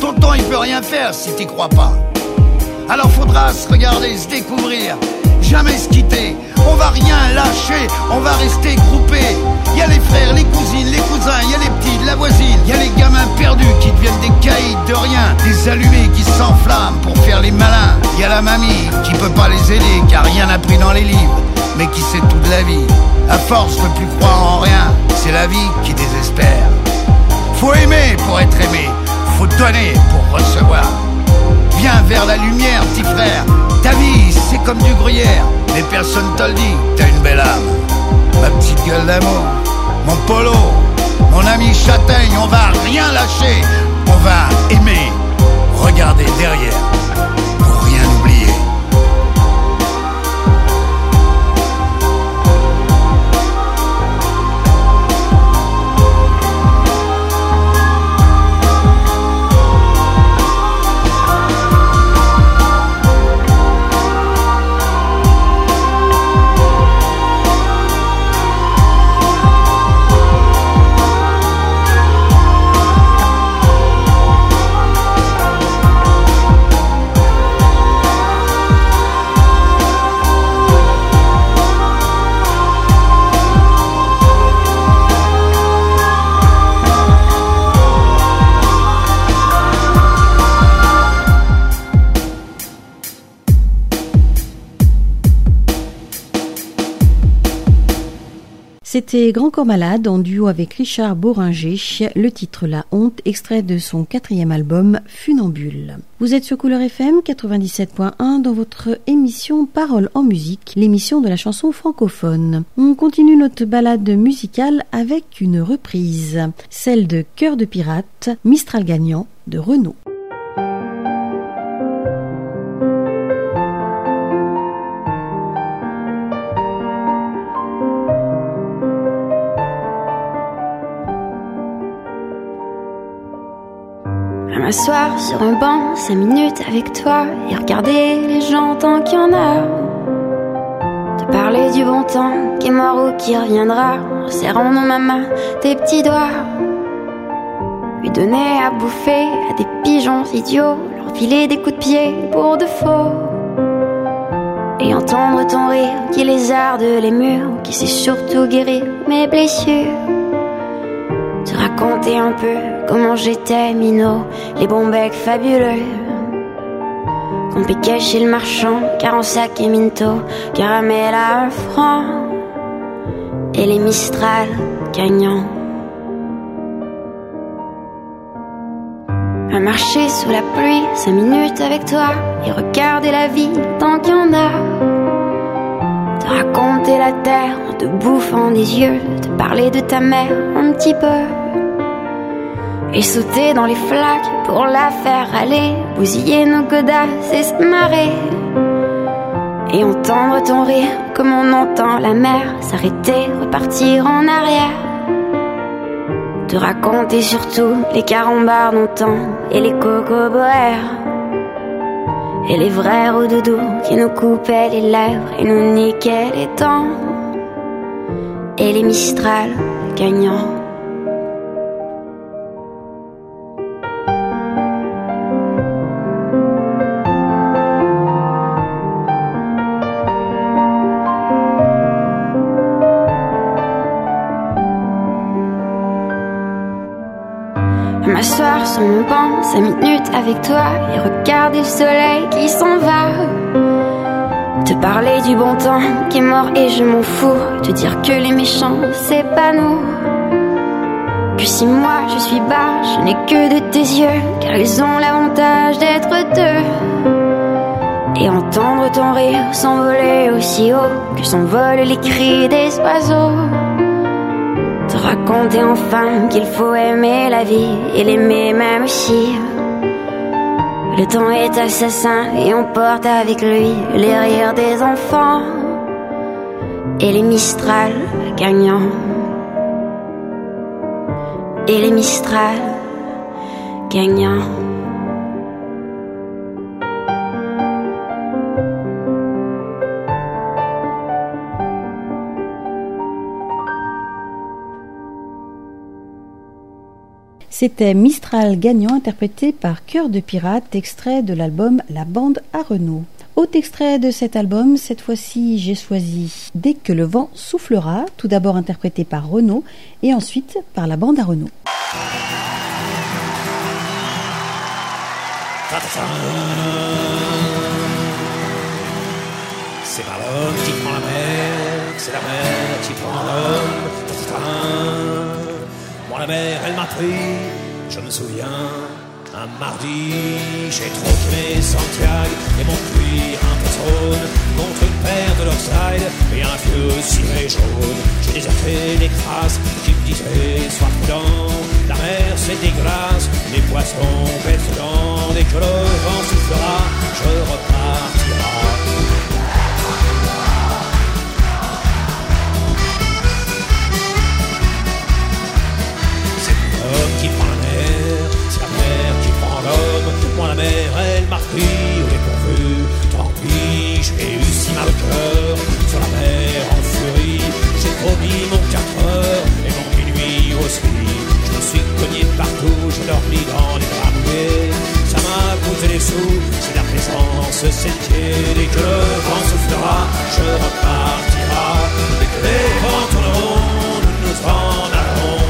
Tonton, il peut rien faire si t'y crois pas. Alors faudra se regarder, se découvrir, jamais se quitter. On va rien lâcher, on va rester groupés. Y a les frères, les cousines, les cousins, y a les petites, la voisine, y a les gamins perdus qui deviennent des caïds de rien, des allumés qui s'enflamment pour faire les malins. Y a la mamie qui peut pas les aider car rien n'a pris dans les livres, mais qui sait tout de la vie. À force ne plus croire en rien, c'est la vie qui désespère. Faut aimer pour être aimé, faut donner pour recevoir. Viens vers la lumière, petit frère. Ta vie, c'est comme du gruyère, mais personne te le dit, t'as une belle âme. Ma petite gueule d'amour, mon polo, mon ami châtaigne, on va rien lâcher. On va aimer, regarder derrière, pour rien oublier. C'était Grand Corps Malade en duo avec Richard Boringer, le titre La Honte, extrait de son 4e album Funambule. Vous êtes sur Couleur FM 97.1 dans votre émission Paroles en musique, l'émission de la chanson francophone. On continue notre balade musicale avec une reprise, celle de Cœur de pirate, Mistral gagnant de Renaud. M'asseoir sur un banc 5 minutes avec toi et regarder les gens tant qu'il y en a. Te parler du bon temps qui est mort ou qui reviendra, en serrant dans ma main tes petits doigts. Lui donner à bouffer à des pigeons idiots, leur filer des coups de pied pour de faux. Et entendre ton rire qui lézarde les murs, qui sait surtout guérir mes blessures. Te raconter un peu comment j'étais minot, les bons becs fabuleux qu'on piquait chez le marchand, 40 sacs et minto, caramel à 1 franc, et les Mistral gagnants. À marcher sous la pluie 5 minutes avec toi et regarder la vie tant qu'il y en a. Te raconter la terre en te bouffant des yeux, te parler de ta mère un petit peu et sauter dans les flaques pour la faire aller, bousiller nos godasses et se marrer. Et entendre ton rire comme on entend la mer s'arrêter, repartir en arrière. Te raconter surtout les carambars d'antan et les cocoboères et les vrais roudoudous qui nous coupaient les lèvres et nous niquaient les dents, et les Mistral gagnants. M'asseoir sur mon banc 5 minutes avec toi et regarder le soleil qui s'en va. Te parler du bon temps qui est mort et je m'en fous. Te dire que les méchants c'est pas nous. Que si moi je suis bas, je n'ai que de tes yeux, car ils ont l'avantage d'être deux. Et entendre ton rire s'envoler aussi haut que s'envolent les cris des oiseaux. Te raconter enfin qu'il faut aimer la vie et l'aimer même aussi. Le temps est assassin et on porte avec lui les rires des enfants et les Mistral gagnants. Et les Mistral gagnants. C'était Mistral gagnant interprété par Cœur de Pirate, extrait de l'album La Bande à Renaud. Autre extrait de cet album, cette fois-ci j'ai choisi Dès que le vent soufflera, tout d'abord interprété par Renaud et ensuite par la Bande à Renaud. C'est pas l'homme qui prend la mer, c'est la mer qui prend l'homme. Moi la mer elle m'a pris, je me souviens. Un mardi, j'ai troqué mes Santiago et mon cuir un peu jaune contre une paire de Lorside et un vieux ciré jaune. J'ai déserté les crasses qui me disaient sois prudent, la mer c'est dégueulasse, les poissons pètent dedans. Dès que le vent soufflera, je repartira. C'est l'homme qui prend la mer, c'est la mer qui prend l'homme. Moi la mer elle m'a pris au dépourvu. Tant pis, j'ai eu si mal au cœur. Sur la mer en furie, j'ai promis mon 4 heures et mon minuit aussi. Je me suis cogné partout, j'ai dormi dans les draps mouillés. Ça m'a coûté des sous, c'est la présence, c'est le pied. Dès que le vent soufflera, je repartira. Dès que les vents tourneront, nous nous en allons.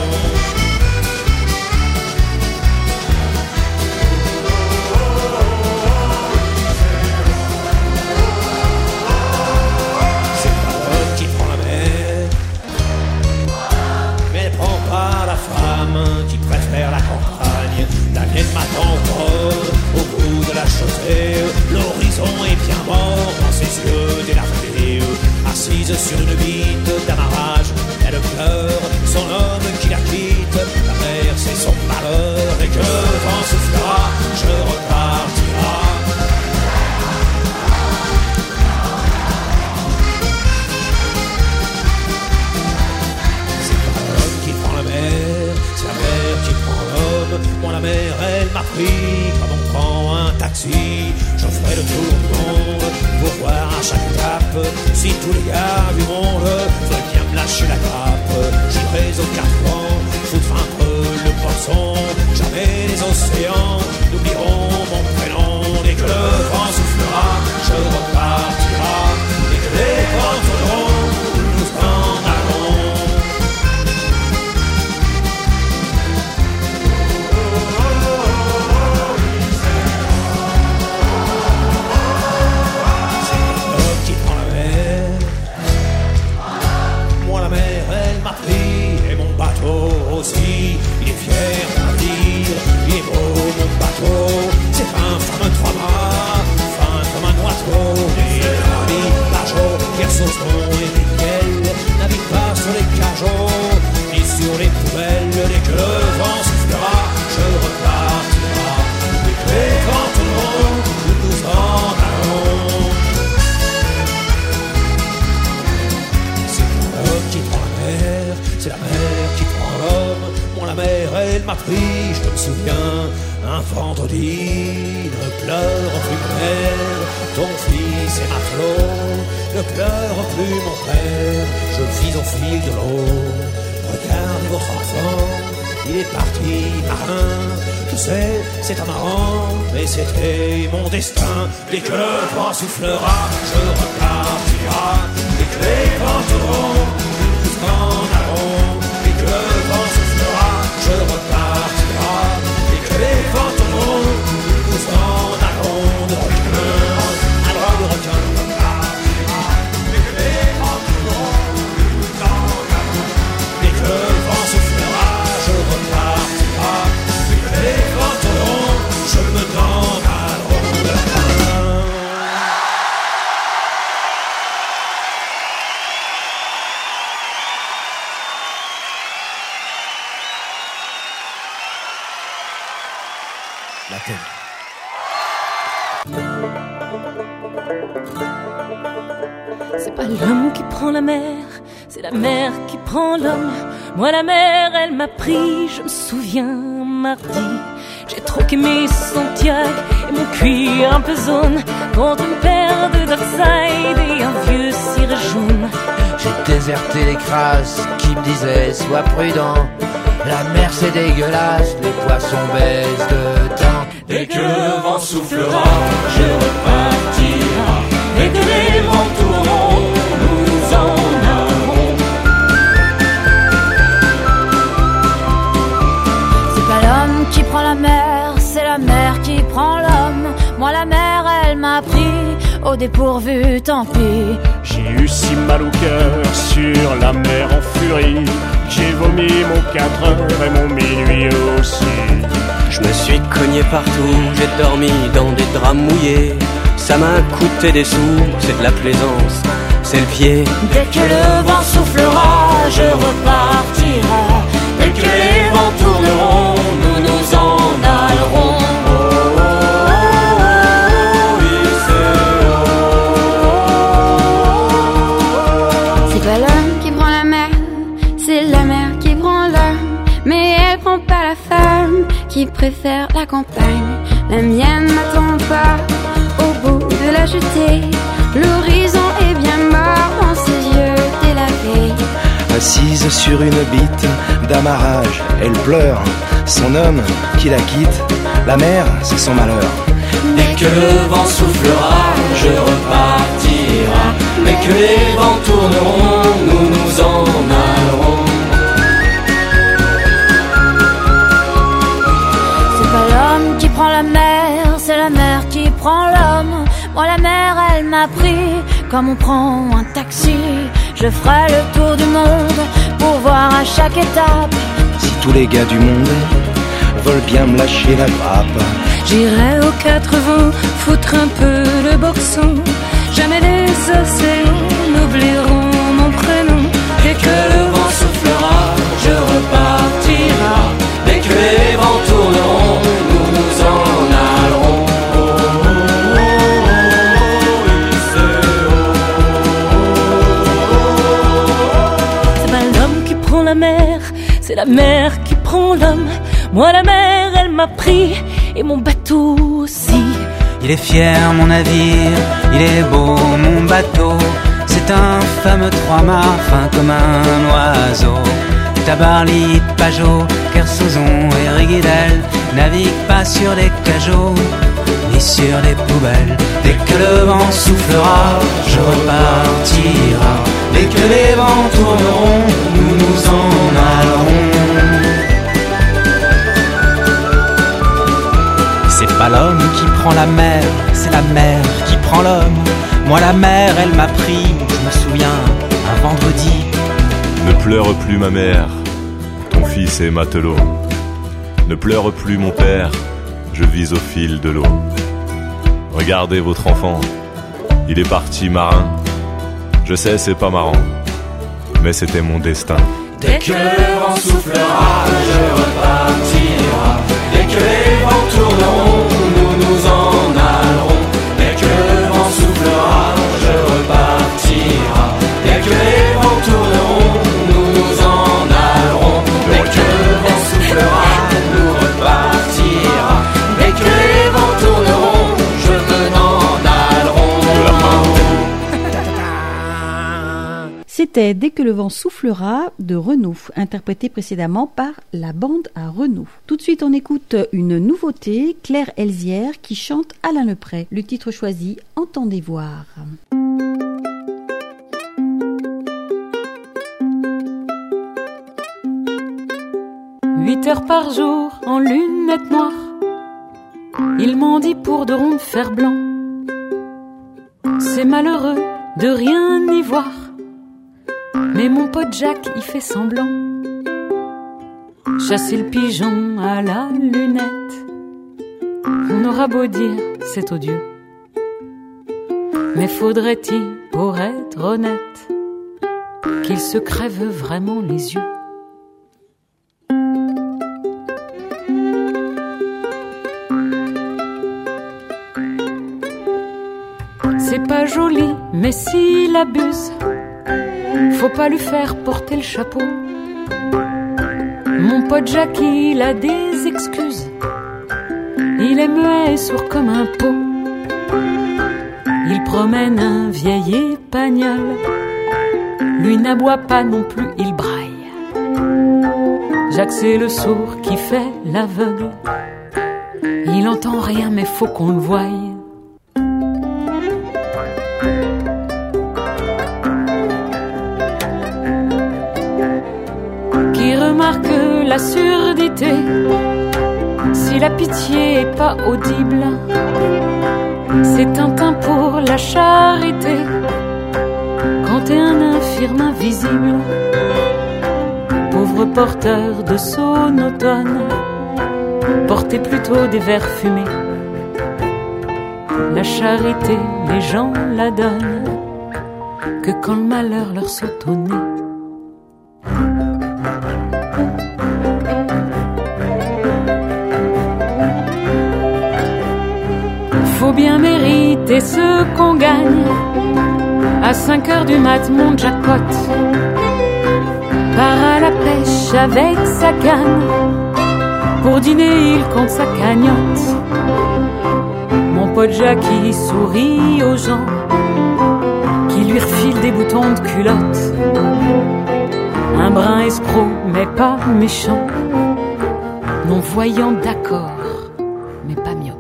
Qui préfère la campagne, la mienne m'attend encore au bout de la chaussée. L'horizon est bien mort dans ses yeux délarvés. Assise sur une bite d'amarrage, elle pleure son homme qui la quitte. La mer c'est son malheur et que le vent soufflera, je repartira. Moi la mer elle m'a pris comme on prend un taxi. Je ferai le tour du monde pour voir à chaque étape si tous les gars du monde veulent bien me lâcher la grappe. J'irai aux 4 vents, foutre un peu le poisson. Jamais les océans n'oublieront mon prénom. Dès que le vent soufflera, je repartira. Dès que les vents tourneront, nous en allons. Et mon bateau aussi, il est fier de dire, il est beau mon bateau, c'est un fameux 3 mâts, fin comme un oiseau. Les amis, Pajot, Kersauton et Michel naviguent pas sur les cajots, ni sur les poubelles. Dès que le vent soufflera, je repartira. Dès que les vents tourneront, nous nous en allons. C'est l'homme qui prend la mer, c'est la mer qui prend l'homme. Moi la mer elle m'a pris, je me souviens. Un vendredi, ne pleure plus ma mère, ton fils est matelot. Ne pleure plus mon père, je vis au fil de l'eau. Regardez votre enfant, il est parti marin. Je sais, c'est un marrant, mais c'était mon destin. Dès que le vent soufflera, je repartira. Dès que les vents tourneront, nous en allons. Dès que le vent soufflera, je repartira. Dès que les vents tourneront, nous en allons. De requin, alors de requin. Dès que les vents tourneront, nous en allons. Dès que le vent soufflera, je repartira. Dès que les vents tourneront, je me n'en allons. De requin. La télé. C'est pas l'homme qui prend la mer, c'est la mer qui prend l'homme. Moi la mer elle m'a pris, je me souviens un mardi. J'ai troqué mes Santiago et mon cuir un peu jaune contre une paire de Dockside et un vieux ciré jaune. J'ai déserté les crasses qui me disaient sois prudent, La mer c'est dégueulasse, les poissons baissent dedans. Dès que le vent soufflera, je repartira. Dès que les vents tourneront, nous en allerons. C'est pas l'homme qui prend la mer, c'est la mer qui prend l'homme. Moi la mer elle m'a pris au dépourvu, tant pis. J'ai eu si mal au cœur sur la mer en furie. J'ai vomi mon 4 heures et mon minuit aussi. Je me suis cogné partout, j'ai dormi dans des draps mouillés. Ça m'a coûté des sous, c'est de la plaisance, c'est le pied. Dès que le vent soufflera, je repartirai. Dès que les vents tourneront, nous nous en allerons. C'est pas l'homme qui prend la mer, c'est la mer qui prend l'homme. Mais elle prend pas la femme qui préfère la campagne. La mienne n'attend pas au bout de la jetée. L'horizon est bien mort dans ses yeux délavés. Assise sur une bite d'amarrage, elle pleure son homme qui la quitte. La mer, c'est son malheur. Dès que le vent soufflera, je repartira. Dès que les vents tourneront, nous nous en allerons. C'est pas l'homme qui prend la mer, c'est la mer qui prend l'homme. Moi la mer elle m'a pris comme on prend un taxi. Je ferai le tour du monde pour voir à chaque étape. Si tous les gars du monde veulent bien me lâcher la grappe, j'irai aux 4 vents foutre un peu le boxon. Jamais les océans n'oublieront mon prénom. Dès que le vent soufflera, je repartira. Dès que les vents tourneront, nous nous en allerons. C'est pas l'homme qui prend la mer, c'est la mer qui prend l'homme. Moi la mer elle m'a pris et mon bateau aussi. Il est fier mon navire, il est beau mon bateau. C'est un fameux 3-mâts fin comme un oiseau. Tabarly, Pajot, Kersozon et Riguidel naviguent pas sur des cajots ni sur des poubelles. Dès que le vent soufflera, je repartira. Dès que les vents tourneront, nous nous en allerons. C'est pas l'homme qui prend la mer, c'est la mer qui prend l'homme. Moi la mer elle m'a pris, je me souviens, un vendredi. Ne pleure plus ma mère, ton fils est matelot. Ne pleure plus mon père, je vis au fil de l'eau. Regardez votre enfant, il est parti marin. Je sais c'est pas marrant, mais c'était mon destin. Dès que le vent soufflera, je repartira. Dès que les vents tourneront, nous nous en allerons. Dès que le vent soufflera, je repartira. Dès que les vents tourneront, nous nous en allerons. Dès que le vent soufflera, nous repartira. Dès que les vents tourneront, je m'en allerons. C'était Dès que le vent soufflera de Renaud, interprété précédemment par la bande à Renaud. Tout de suite, on écoute une nouveauté, Claire Elzière qui chante Alain Lepret. Le titre choisi, Entendez voir. 8 heures par jour en lunettes noires. Ils m'ont dit pour de ronds de fer blanc. C'est malheureux de rien y voir, mais mon pote Jacques y fait semblant. Chasser le pigeon à la lunette, on aura beau dire c'est odieux, mais faudrait-il, pour être honnête, qu'il se crève vraiment les yeux. C'est pas joli, mais s'il abuse, faut pas lui faire porter le chapeau. Mon pote Jacques, il a des excuses. Il est muet et sourd comme un pot. Il promène un vieil épagnol. Lui n'aboie pas non plus, il braille. Jacques c'est le sourd qui fait l'aveugle. Il entend rien mais faut qu'on le voie. Qui remarque la surdité, si la pitié est pas audible, c'est Tintin pour la charité, quand t'es un infirme invisible, pauvre porteur de sonotone, portez plutôt des verres fumés. La charité, les gens la donnent que quand le malheur leur saute au nez. Faut bien mériter ce qu'on gagne. À 5h du mat, mon jackpot part à la pêche avec sa canne. Pour dîner, il compte sa cagnotte. Mon pote Jackie sourit aux gens qui lui refilent des boutons de culotte. Un brin escroc, mais pas méchant. Non-voyant d'accord, mais pas myope.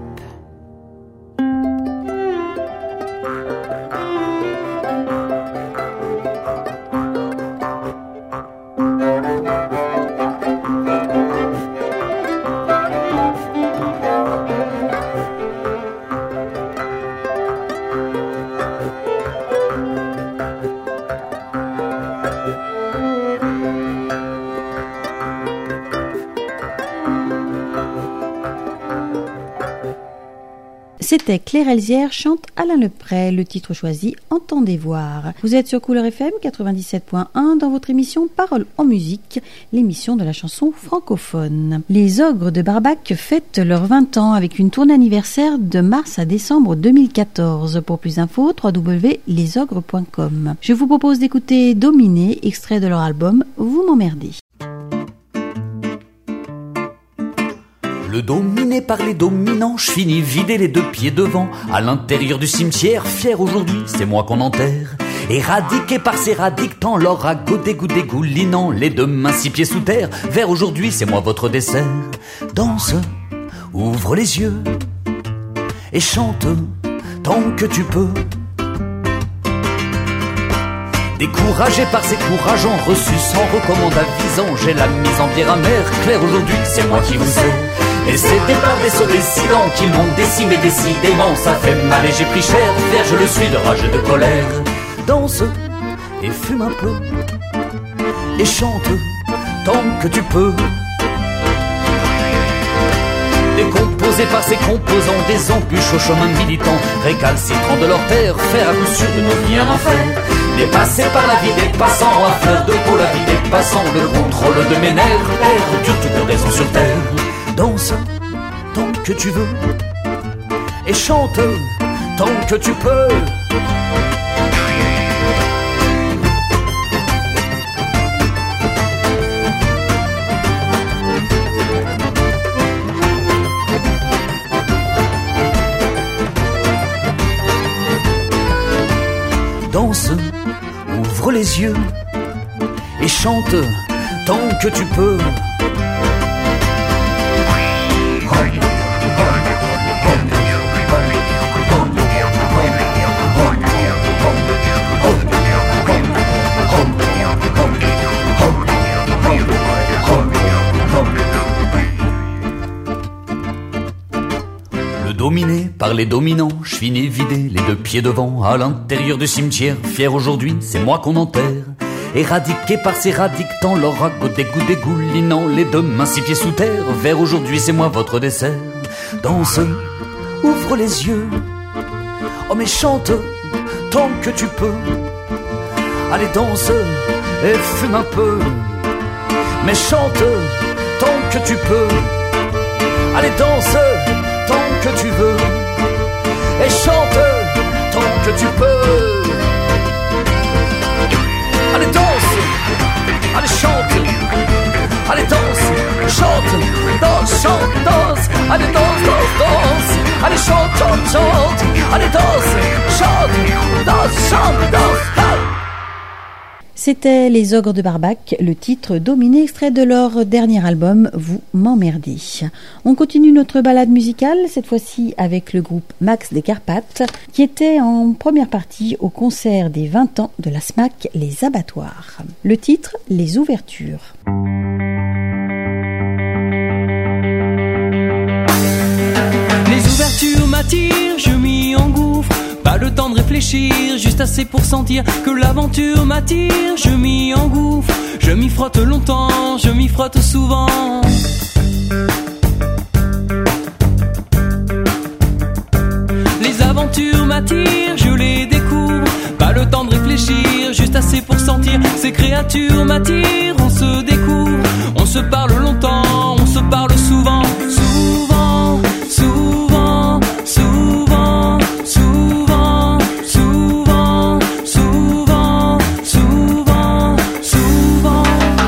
C'était Claire Elzière chante Alain Lepret, le titre choisi Entendez voir. Vous êtes sur Couleur FM 97.1 dans votre émission Paroles en musique, l'émission de la chanson francophone. Les Ogres de Barbac fêtent leurs 20 ans avec une tournée anniversaire de mars à décembre 2014. Pour plus d'infos, www.lesogres.com. Je vous propose d'écouter Dominé, extrait de leur album Vous m'emmerdez. Le dominé par les dominants, je finis vider les deux pieds devant. À l'intérieur du cimetière, fier aujourd'hui, c'est moi qu'on enterre. Éradiqué par ces radictants, leur ragot dégoulinant. Les deux mains 6 pieds sous terre, vers aujourd'hui, c'est moi votre dessert. Danse, ouvre les yeux et chante tant que tu peux. Découragé par ces courageants reçus sans recommande avisant, j'ai la mise en bière amère, clair aujourd'hui, c'est moi qui vous sers. Et c'est des par des sauts décidants qui m'ont décimé décidément, ça fait mal et j'ai pris cher, vert je le suis de rage et de colère. Danse et fume un peu et chante tant que tu peux. Décomposé par ces composants, des embûches au chemin militant, récalcitrant de leur terre, faire à coup sûr de nos vies un enfer. Dépassé par la vie des passants, à fleur de peau la vie des passants, le contrôle de mes nerfs, dure toute raison sur terre. Danse tant que tu veux et chante tant que tu peux. Danse, ouvre les yeux et chante tant que tu peux. Dominé par les dominants, je finis vidé les deux pieds devant. À l'intérieur du cimetière, fier aujourd'hui, c'est moi qu'on enterre. Éradiqué par ces radictants, leur ragot dégoulinant, les deux mains 6 pieds sous terre, vers aujourd'hui, c'est moi votre dessert. Danse, ouvre les yeux, oh mais chante tant que tu peux. Allez danse et fume un peu, mais chante tant que tu peux. Allez danse tant que tu veux et chante tant que tu peux. Allez danse, allez chante, allez danse, chante, danse, chante, danse. Allez danse, danse, danse. Allez chante, chante, chante. Allez danse, chante, danse, chante, danse. C'était Les Ogres de Barbac, le titre Dominé, extrait de leur dernier album Vous m'emmerdez. On continue notre balade musicale, cette fois-ci avec le groupe Max des Carpates, qui était en première partie au concert des 20 ans de la SMAC Les Abattoirs. Le titre Les Ouvertures. Les ouvertures m'attirent, je m'y engouffre. Pas le temps de réfléchir, juste assez pour sentir que l'aventure m'attire. Je m'y engouffre, je m'y frotte longtemps, je m'y frotte souvent. Les aventures m'attirent, je les découvre. Pas le temps de réfléchir, juste assez pour sentir. Ces créatures m'attirent, on se découvre. On se parle longtemps, on se parle souvent. Souvent, souvent, souvent, souvent, souvent, souvent, souvent, souvent.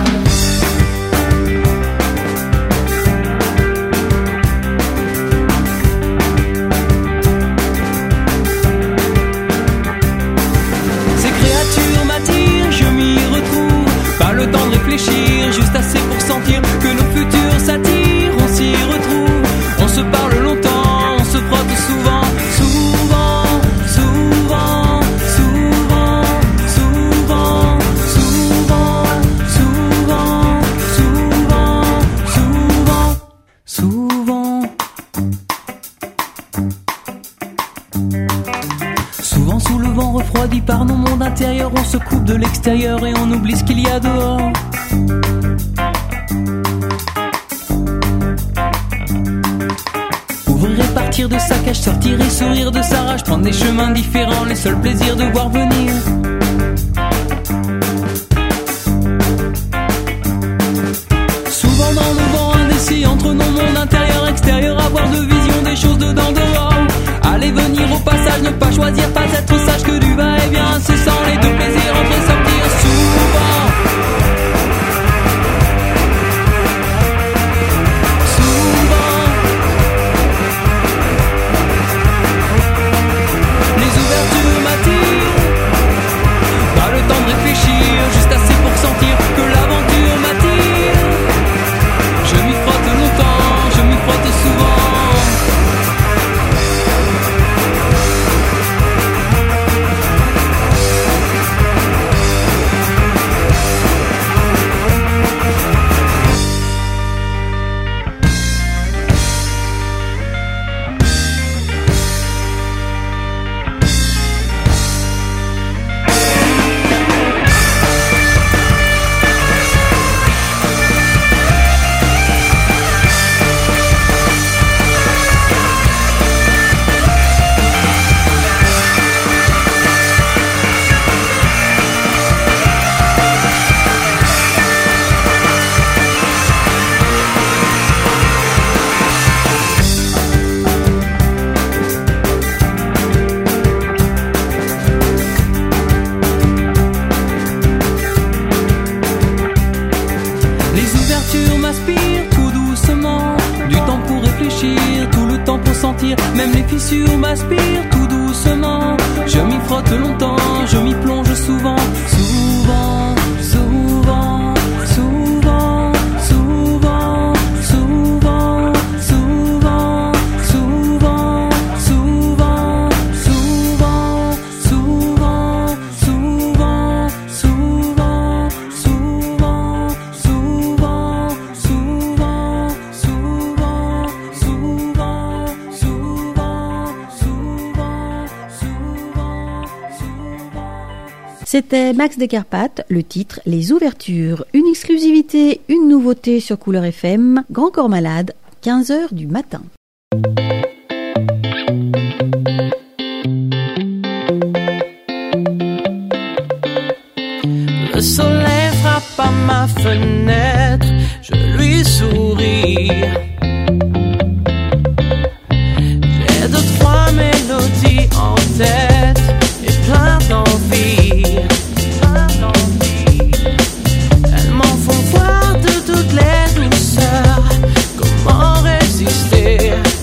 Ces créatures m'attirent, je m'y retrouve. Pas le temps de réfléchir, juste assez pour sentir que nos futurs s'attirent. On s'y retrouve, on se parle longtemps, on se frotte souvent. Souvent, souvent, souvent, souvent, souvent, souvent, souvent, souvent, souvent sous le vent refroidi par nos mondes intérieurs, on se coupe de l'extérieur et on oublie ce qu'il y a dehors. Ouvrir et partir de sa cage, sortir et sourire de sa rage, prendre des chemins différents, les seuls plaisirs de voir venir. Souvent dans le vent indécis, entre nos mondes intérieur, extérieur, avoir de vision des choses dedans, dehors. Aller venir au passage, ne pas choisir, pas être sage, que du va-et-vient incessant, les deux plaisirs entre sortir souvent. Souvent. Les ouvertures m'attirent, pas le temps de réfléchir, juste assez pour sentir que l'aventure m'attire. Je m'y frotte longtemps, je m'y frotte souvent. Même les fissures m'aspirent tout doucement. Je m'y frotte longtemps, je m'y plonge souvent. Souvent, souvent, souvent, souvent, souvent, souvent, souvent, souvent, souvent, souvent, souvent, souvent, souvent, souvent, souvent, souvent, souvent. C'était Max des Carpates, le titre Les Ouvertures. Une exclusivité, une nouveauté sur Couleur FM. Grand Corps Malade, 15h du matin. Le soleil frappe à ma fenêtre, je lui souris. J'ai deux, trois mélodies en tête et plein d'envie. Elles m'en font voir de toutes les douceurs. Comment résister?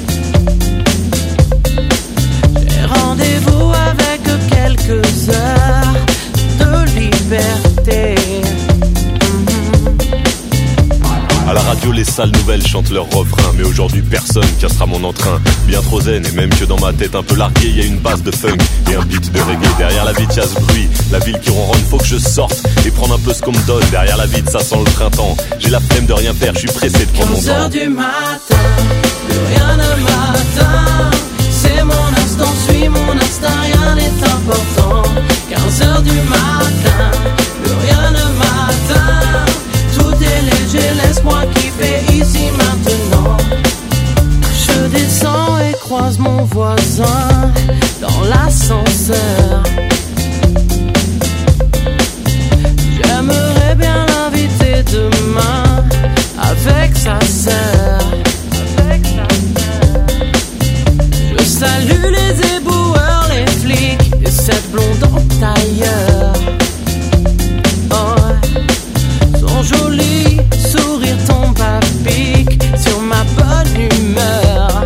J'ai rendez-vous avec quelques heures de liberté. À la radio, les sales nouvelles chantent leurs refrains. Mais aujourd'hui, personne cassera mon entrain. Bien trop zen, et même que dans ma tête un peu larguée, y a une base de funk et un beat de reggae. Derrière la vitre, y'a ce bruit, la ville qui ronronne. Faut que je sorte et prendre un peu ce qu'on me donne. Derrière la vitre, ça sent le printemps. J'ai la flemme de rien faire, je suis pressé de prendre mon temps. 15h du matin, plus rien ne m'atteint. C'est mon instant, suis mon instinct, rien n'est important. 15h du matin, plus rien ne m'atteint. Tout est léger, laisse-moi kiffer ici maintenant. Je descends et croise mon voisin dans l'ascenseur. J'aimerais bien l'inviter demain avec sa sœur. Je salue les éboueurs, les flics et cette blonde en tailleur. Oh, son joli sourire tombe à pic sur ma bonne humeur.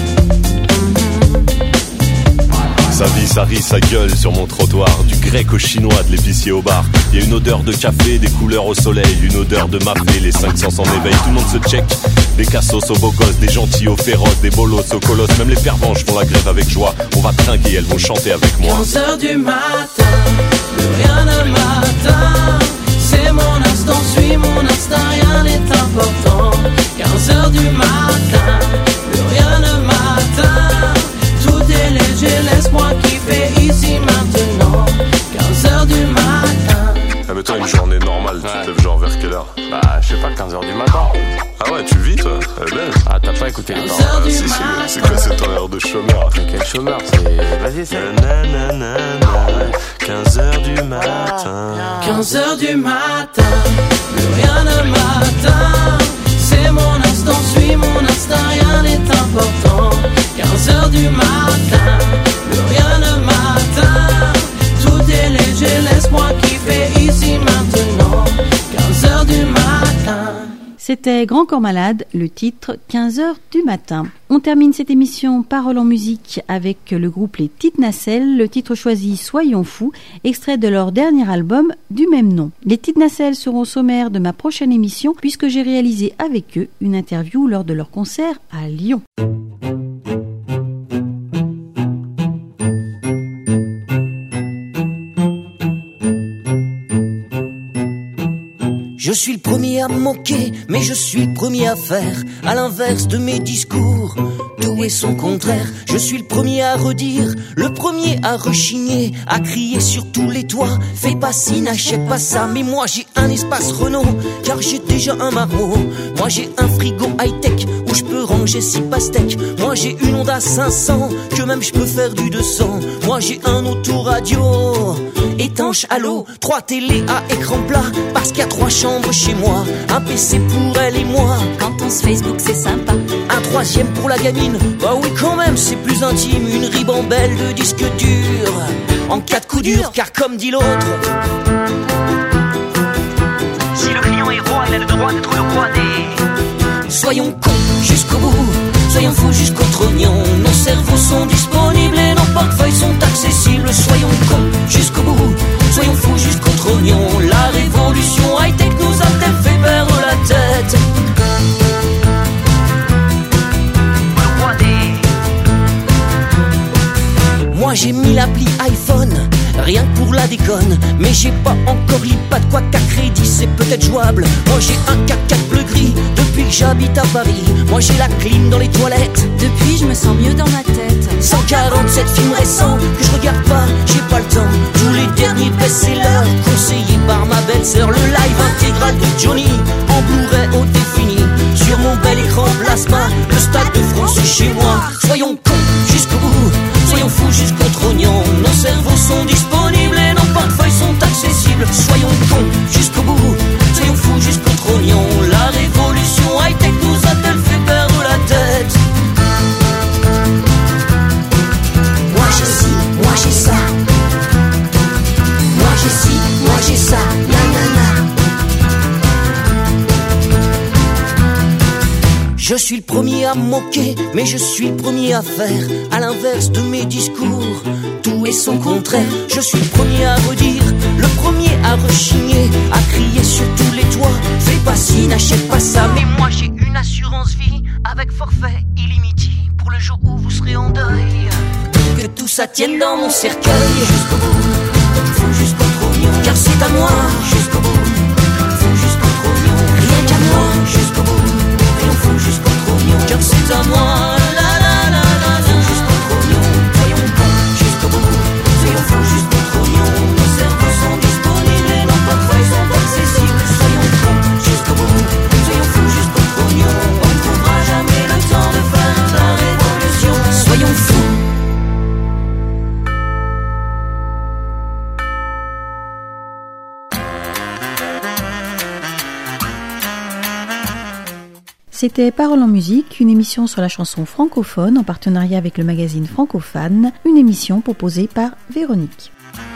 Ça vit, ça rit, ça gueule sur mon trottoir. Du grec au chinois, de l'épicier au bar. Y a une odeur de café, des couleurs au soleil. Une odeur de mafé, les 5 sens en éveil. Tout le monde se check. Des cassos aux beaux gosses, des gentils aux féroces, des bolos aux colosses. Même les pervenches font la grève avec joie. On va trinquer, elles vont chanter avec moi. 15h du matin, plus rien ne m'atteint. C'est mon instant, suis mon instinct, rien n'est important. 15h du matin, plus rien ne m'atteint. Tout est léger, laisse-moi kiffer ici maintenant. 15h du matin. Ah mais toi, une journée normale, tu te lèves genre vers quelle heure? Bah je sais pas, 15h du matin. Ah ouais, tu vis toi? Elle est belle. Ah t'as pas écouté les paroles. C'est quoi cette heure de chômeur? Mais quel chômeur, c'est... Vas-y, c'est... 15h du matin. 15h du matin, plus rien ne m'atteint. C'est mon instant, suis mon instinct, rien n'est important. 15h du matin, plus rien ne m'atteint. Tout est léger, laisse-moi kiffer ici maintenant. 15h du matin. C'était Grand Corps Malade, le titre 15h du matin. On termine cette émission Paroles en musique avec le groupe Les Petites Nacelles, le titre choisi Soyons fous, extrait de leur dernier album du même nom. Les Petites Nacelles seront au sommaire de ma prochaine émission puisque j'ai réalisé avec eux une interview lors de leur concert à Lyon. Je suis le premier à me moquer, mais je suis le premier à faire. À l'inverse de mes discours, tout est son contraire. Je suis le premier à redire, le premier à rechigner, à crier sur tous les toits. Fais pas ci, n'achète pas ça. Mais moi j'ai un espace Renault, car j'ai déjà un marmot. Moi j'ai un frigo high-tech, où je peux ranger 6 pastèques. Moi j'ai une Honda 500, que même je peux faire du 200. Moi j'ai un autoradio étanche à l'eau, 3 télés à écran plat, parce qu'il y a 3 chambres chez moi. Un PC pour elle et moi. Quand on se Facebook c'est sympa. Un 3e pour la gamine. Bah oui quand même c'est plus intime. Une ribambelle de disque dur en cas de coup dur. Car comme dit l'autre, si le client est roi, il a le droit d'être le roi des... Soyons cons jusqu'au bout, soyons fous jusqu'au trognon. Nos cerveaux sont disponibles et nos portefeuilles sont accessibles. Soyons cons jusqu'au bout, soyons fous jusqu'au trognon. La révolution high-tech nous a-t-elle fait perdre la tête? Moi j'ai mis l'appli iPhone, rien que pour la déconne. Mais j'ai pas encore l'iPad, quoi qu'à crédit c'est peut-être jouable. Moi j'ai un 4x4 bleu gris, depuis que j'habite à Paris. Moi j'ai la clim dans les toilettes, depuis je me sens mieux dans ma tête. 147 films récents que je regarde pas, j'ai pas le temps. Tous les derniers best-sellers conseillés par ma belle-sœur. Le live intégral de Johnny en Blu-ray haut défini sur mon bel écran plasma. Le Stade de France est chez moi. Soyons cons jusqu'au bout, soyons fous jusqu'au trognon. Nos cerveaux sont disponibles et nos portefeuilles sont accessibles. Soyons cons jusqu'au bout, soyons fous jusqu'au trognon. La révolution high-tech nous a-t-elle fait perdre la tête? Moi j'ai ci, moi j'ai ça. Moi j'ai ci, moi j'ai ça. Nanana. Je suis le premier à me moquer, mais je suis le premier à faire. À l'inverse de mes discours, tout est son contraire. Je suis le premier à redire, le premier à rechigner, à crier sur tous les toits. Fais pas ci, n'achète pas ça, mais moi tienne dans mon cercueil. Jusqu'au bout, fou jusqu'au trognon, car c'est à moi. Jusqu'au bout, fou jusqu'au trognon, rien qu'à moi. Jusqu'au bout, soyons fous jusqu'au trognon, car c'est à moi. La la la la la, jusqu'au trognon, soyons cons jusqu'au bout, soyons fous jusqu'au trognon. Nos cerveaux sont disponibles et nos portefeuilles sont accessibles. Soyons cons jusqu'au bout, soyons fous jusqu'au trognon. On ne trouvera jamais le temps de faire la révolution. Soyons fous. C'était Paroles en musique, une émission sur la chanson francophone en partenariat avec le magazine Francophane, une émission proposée par Véronique.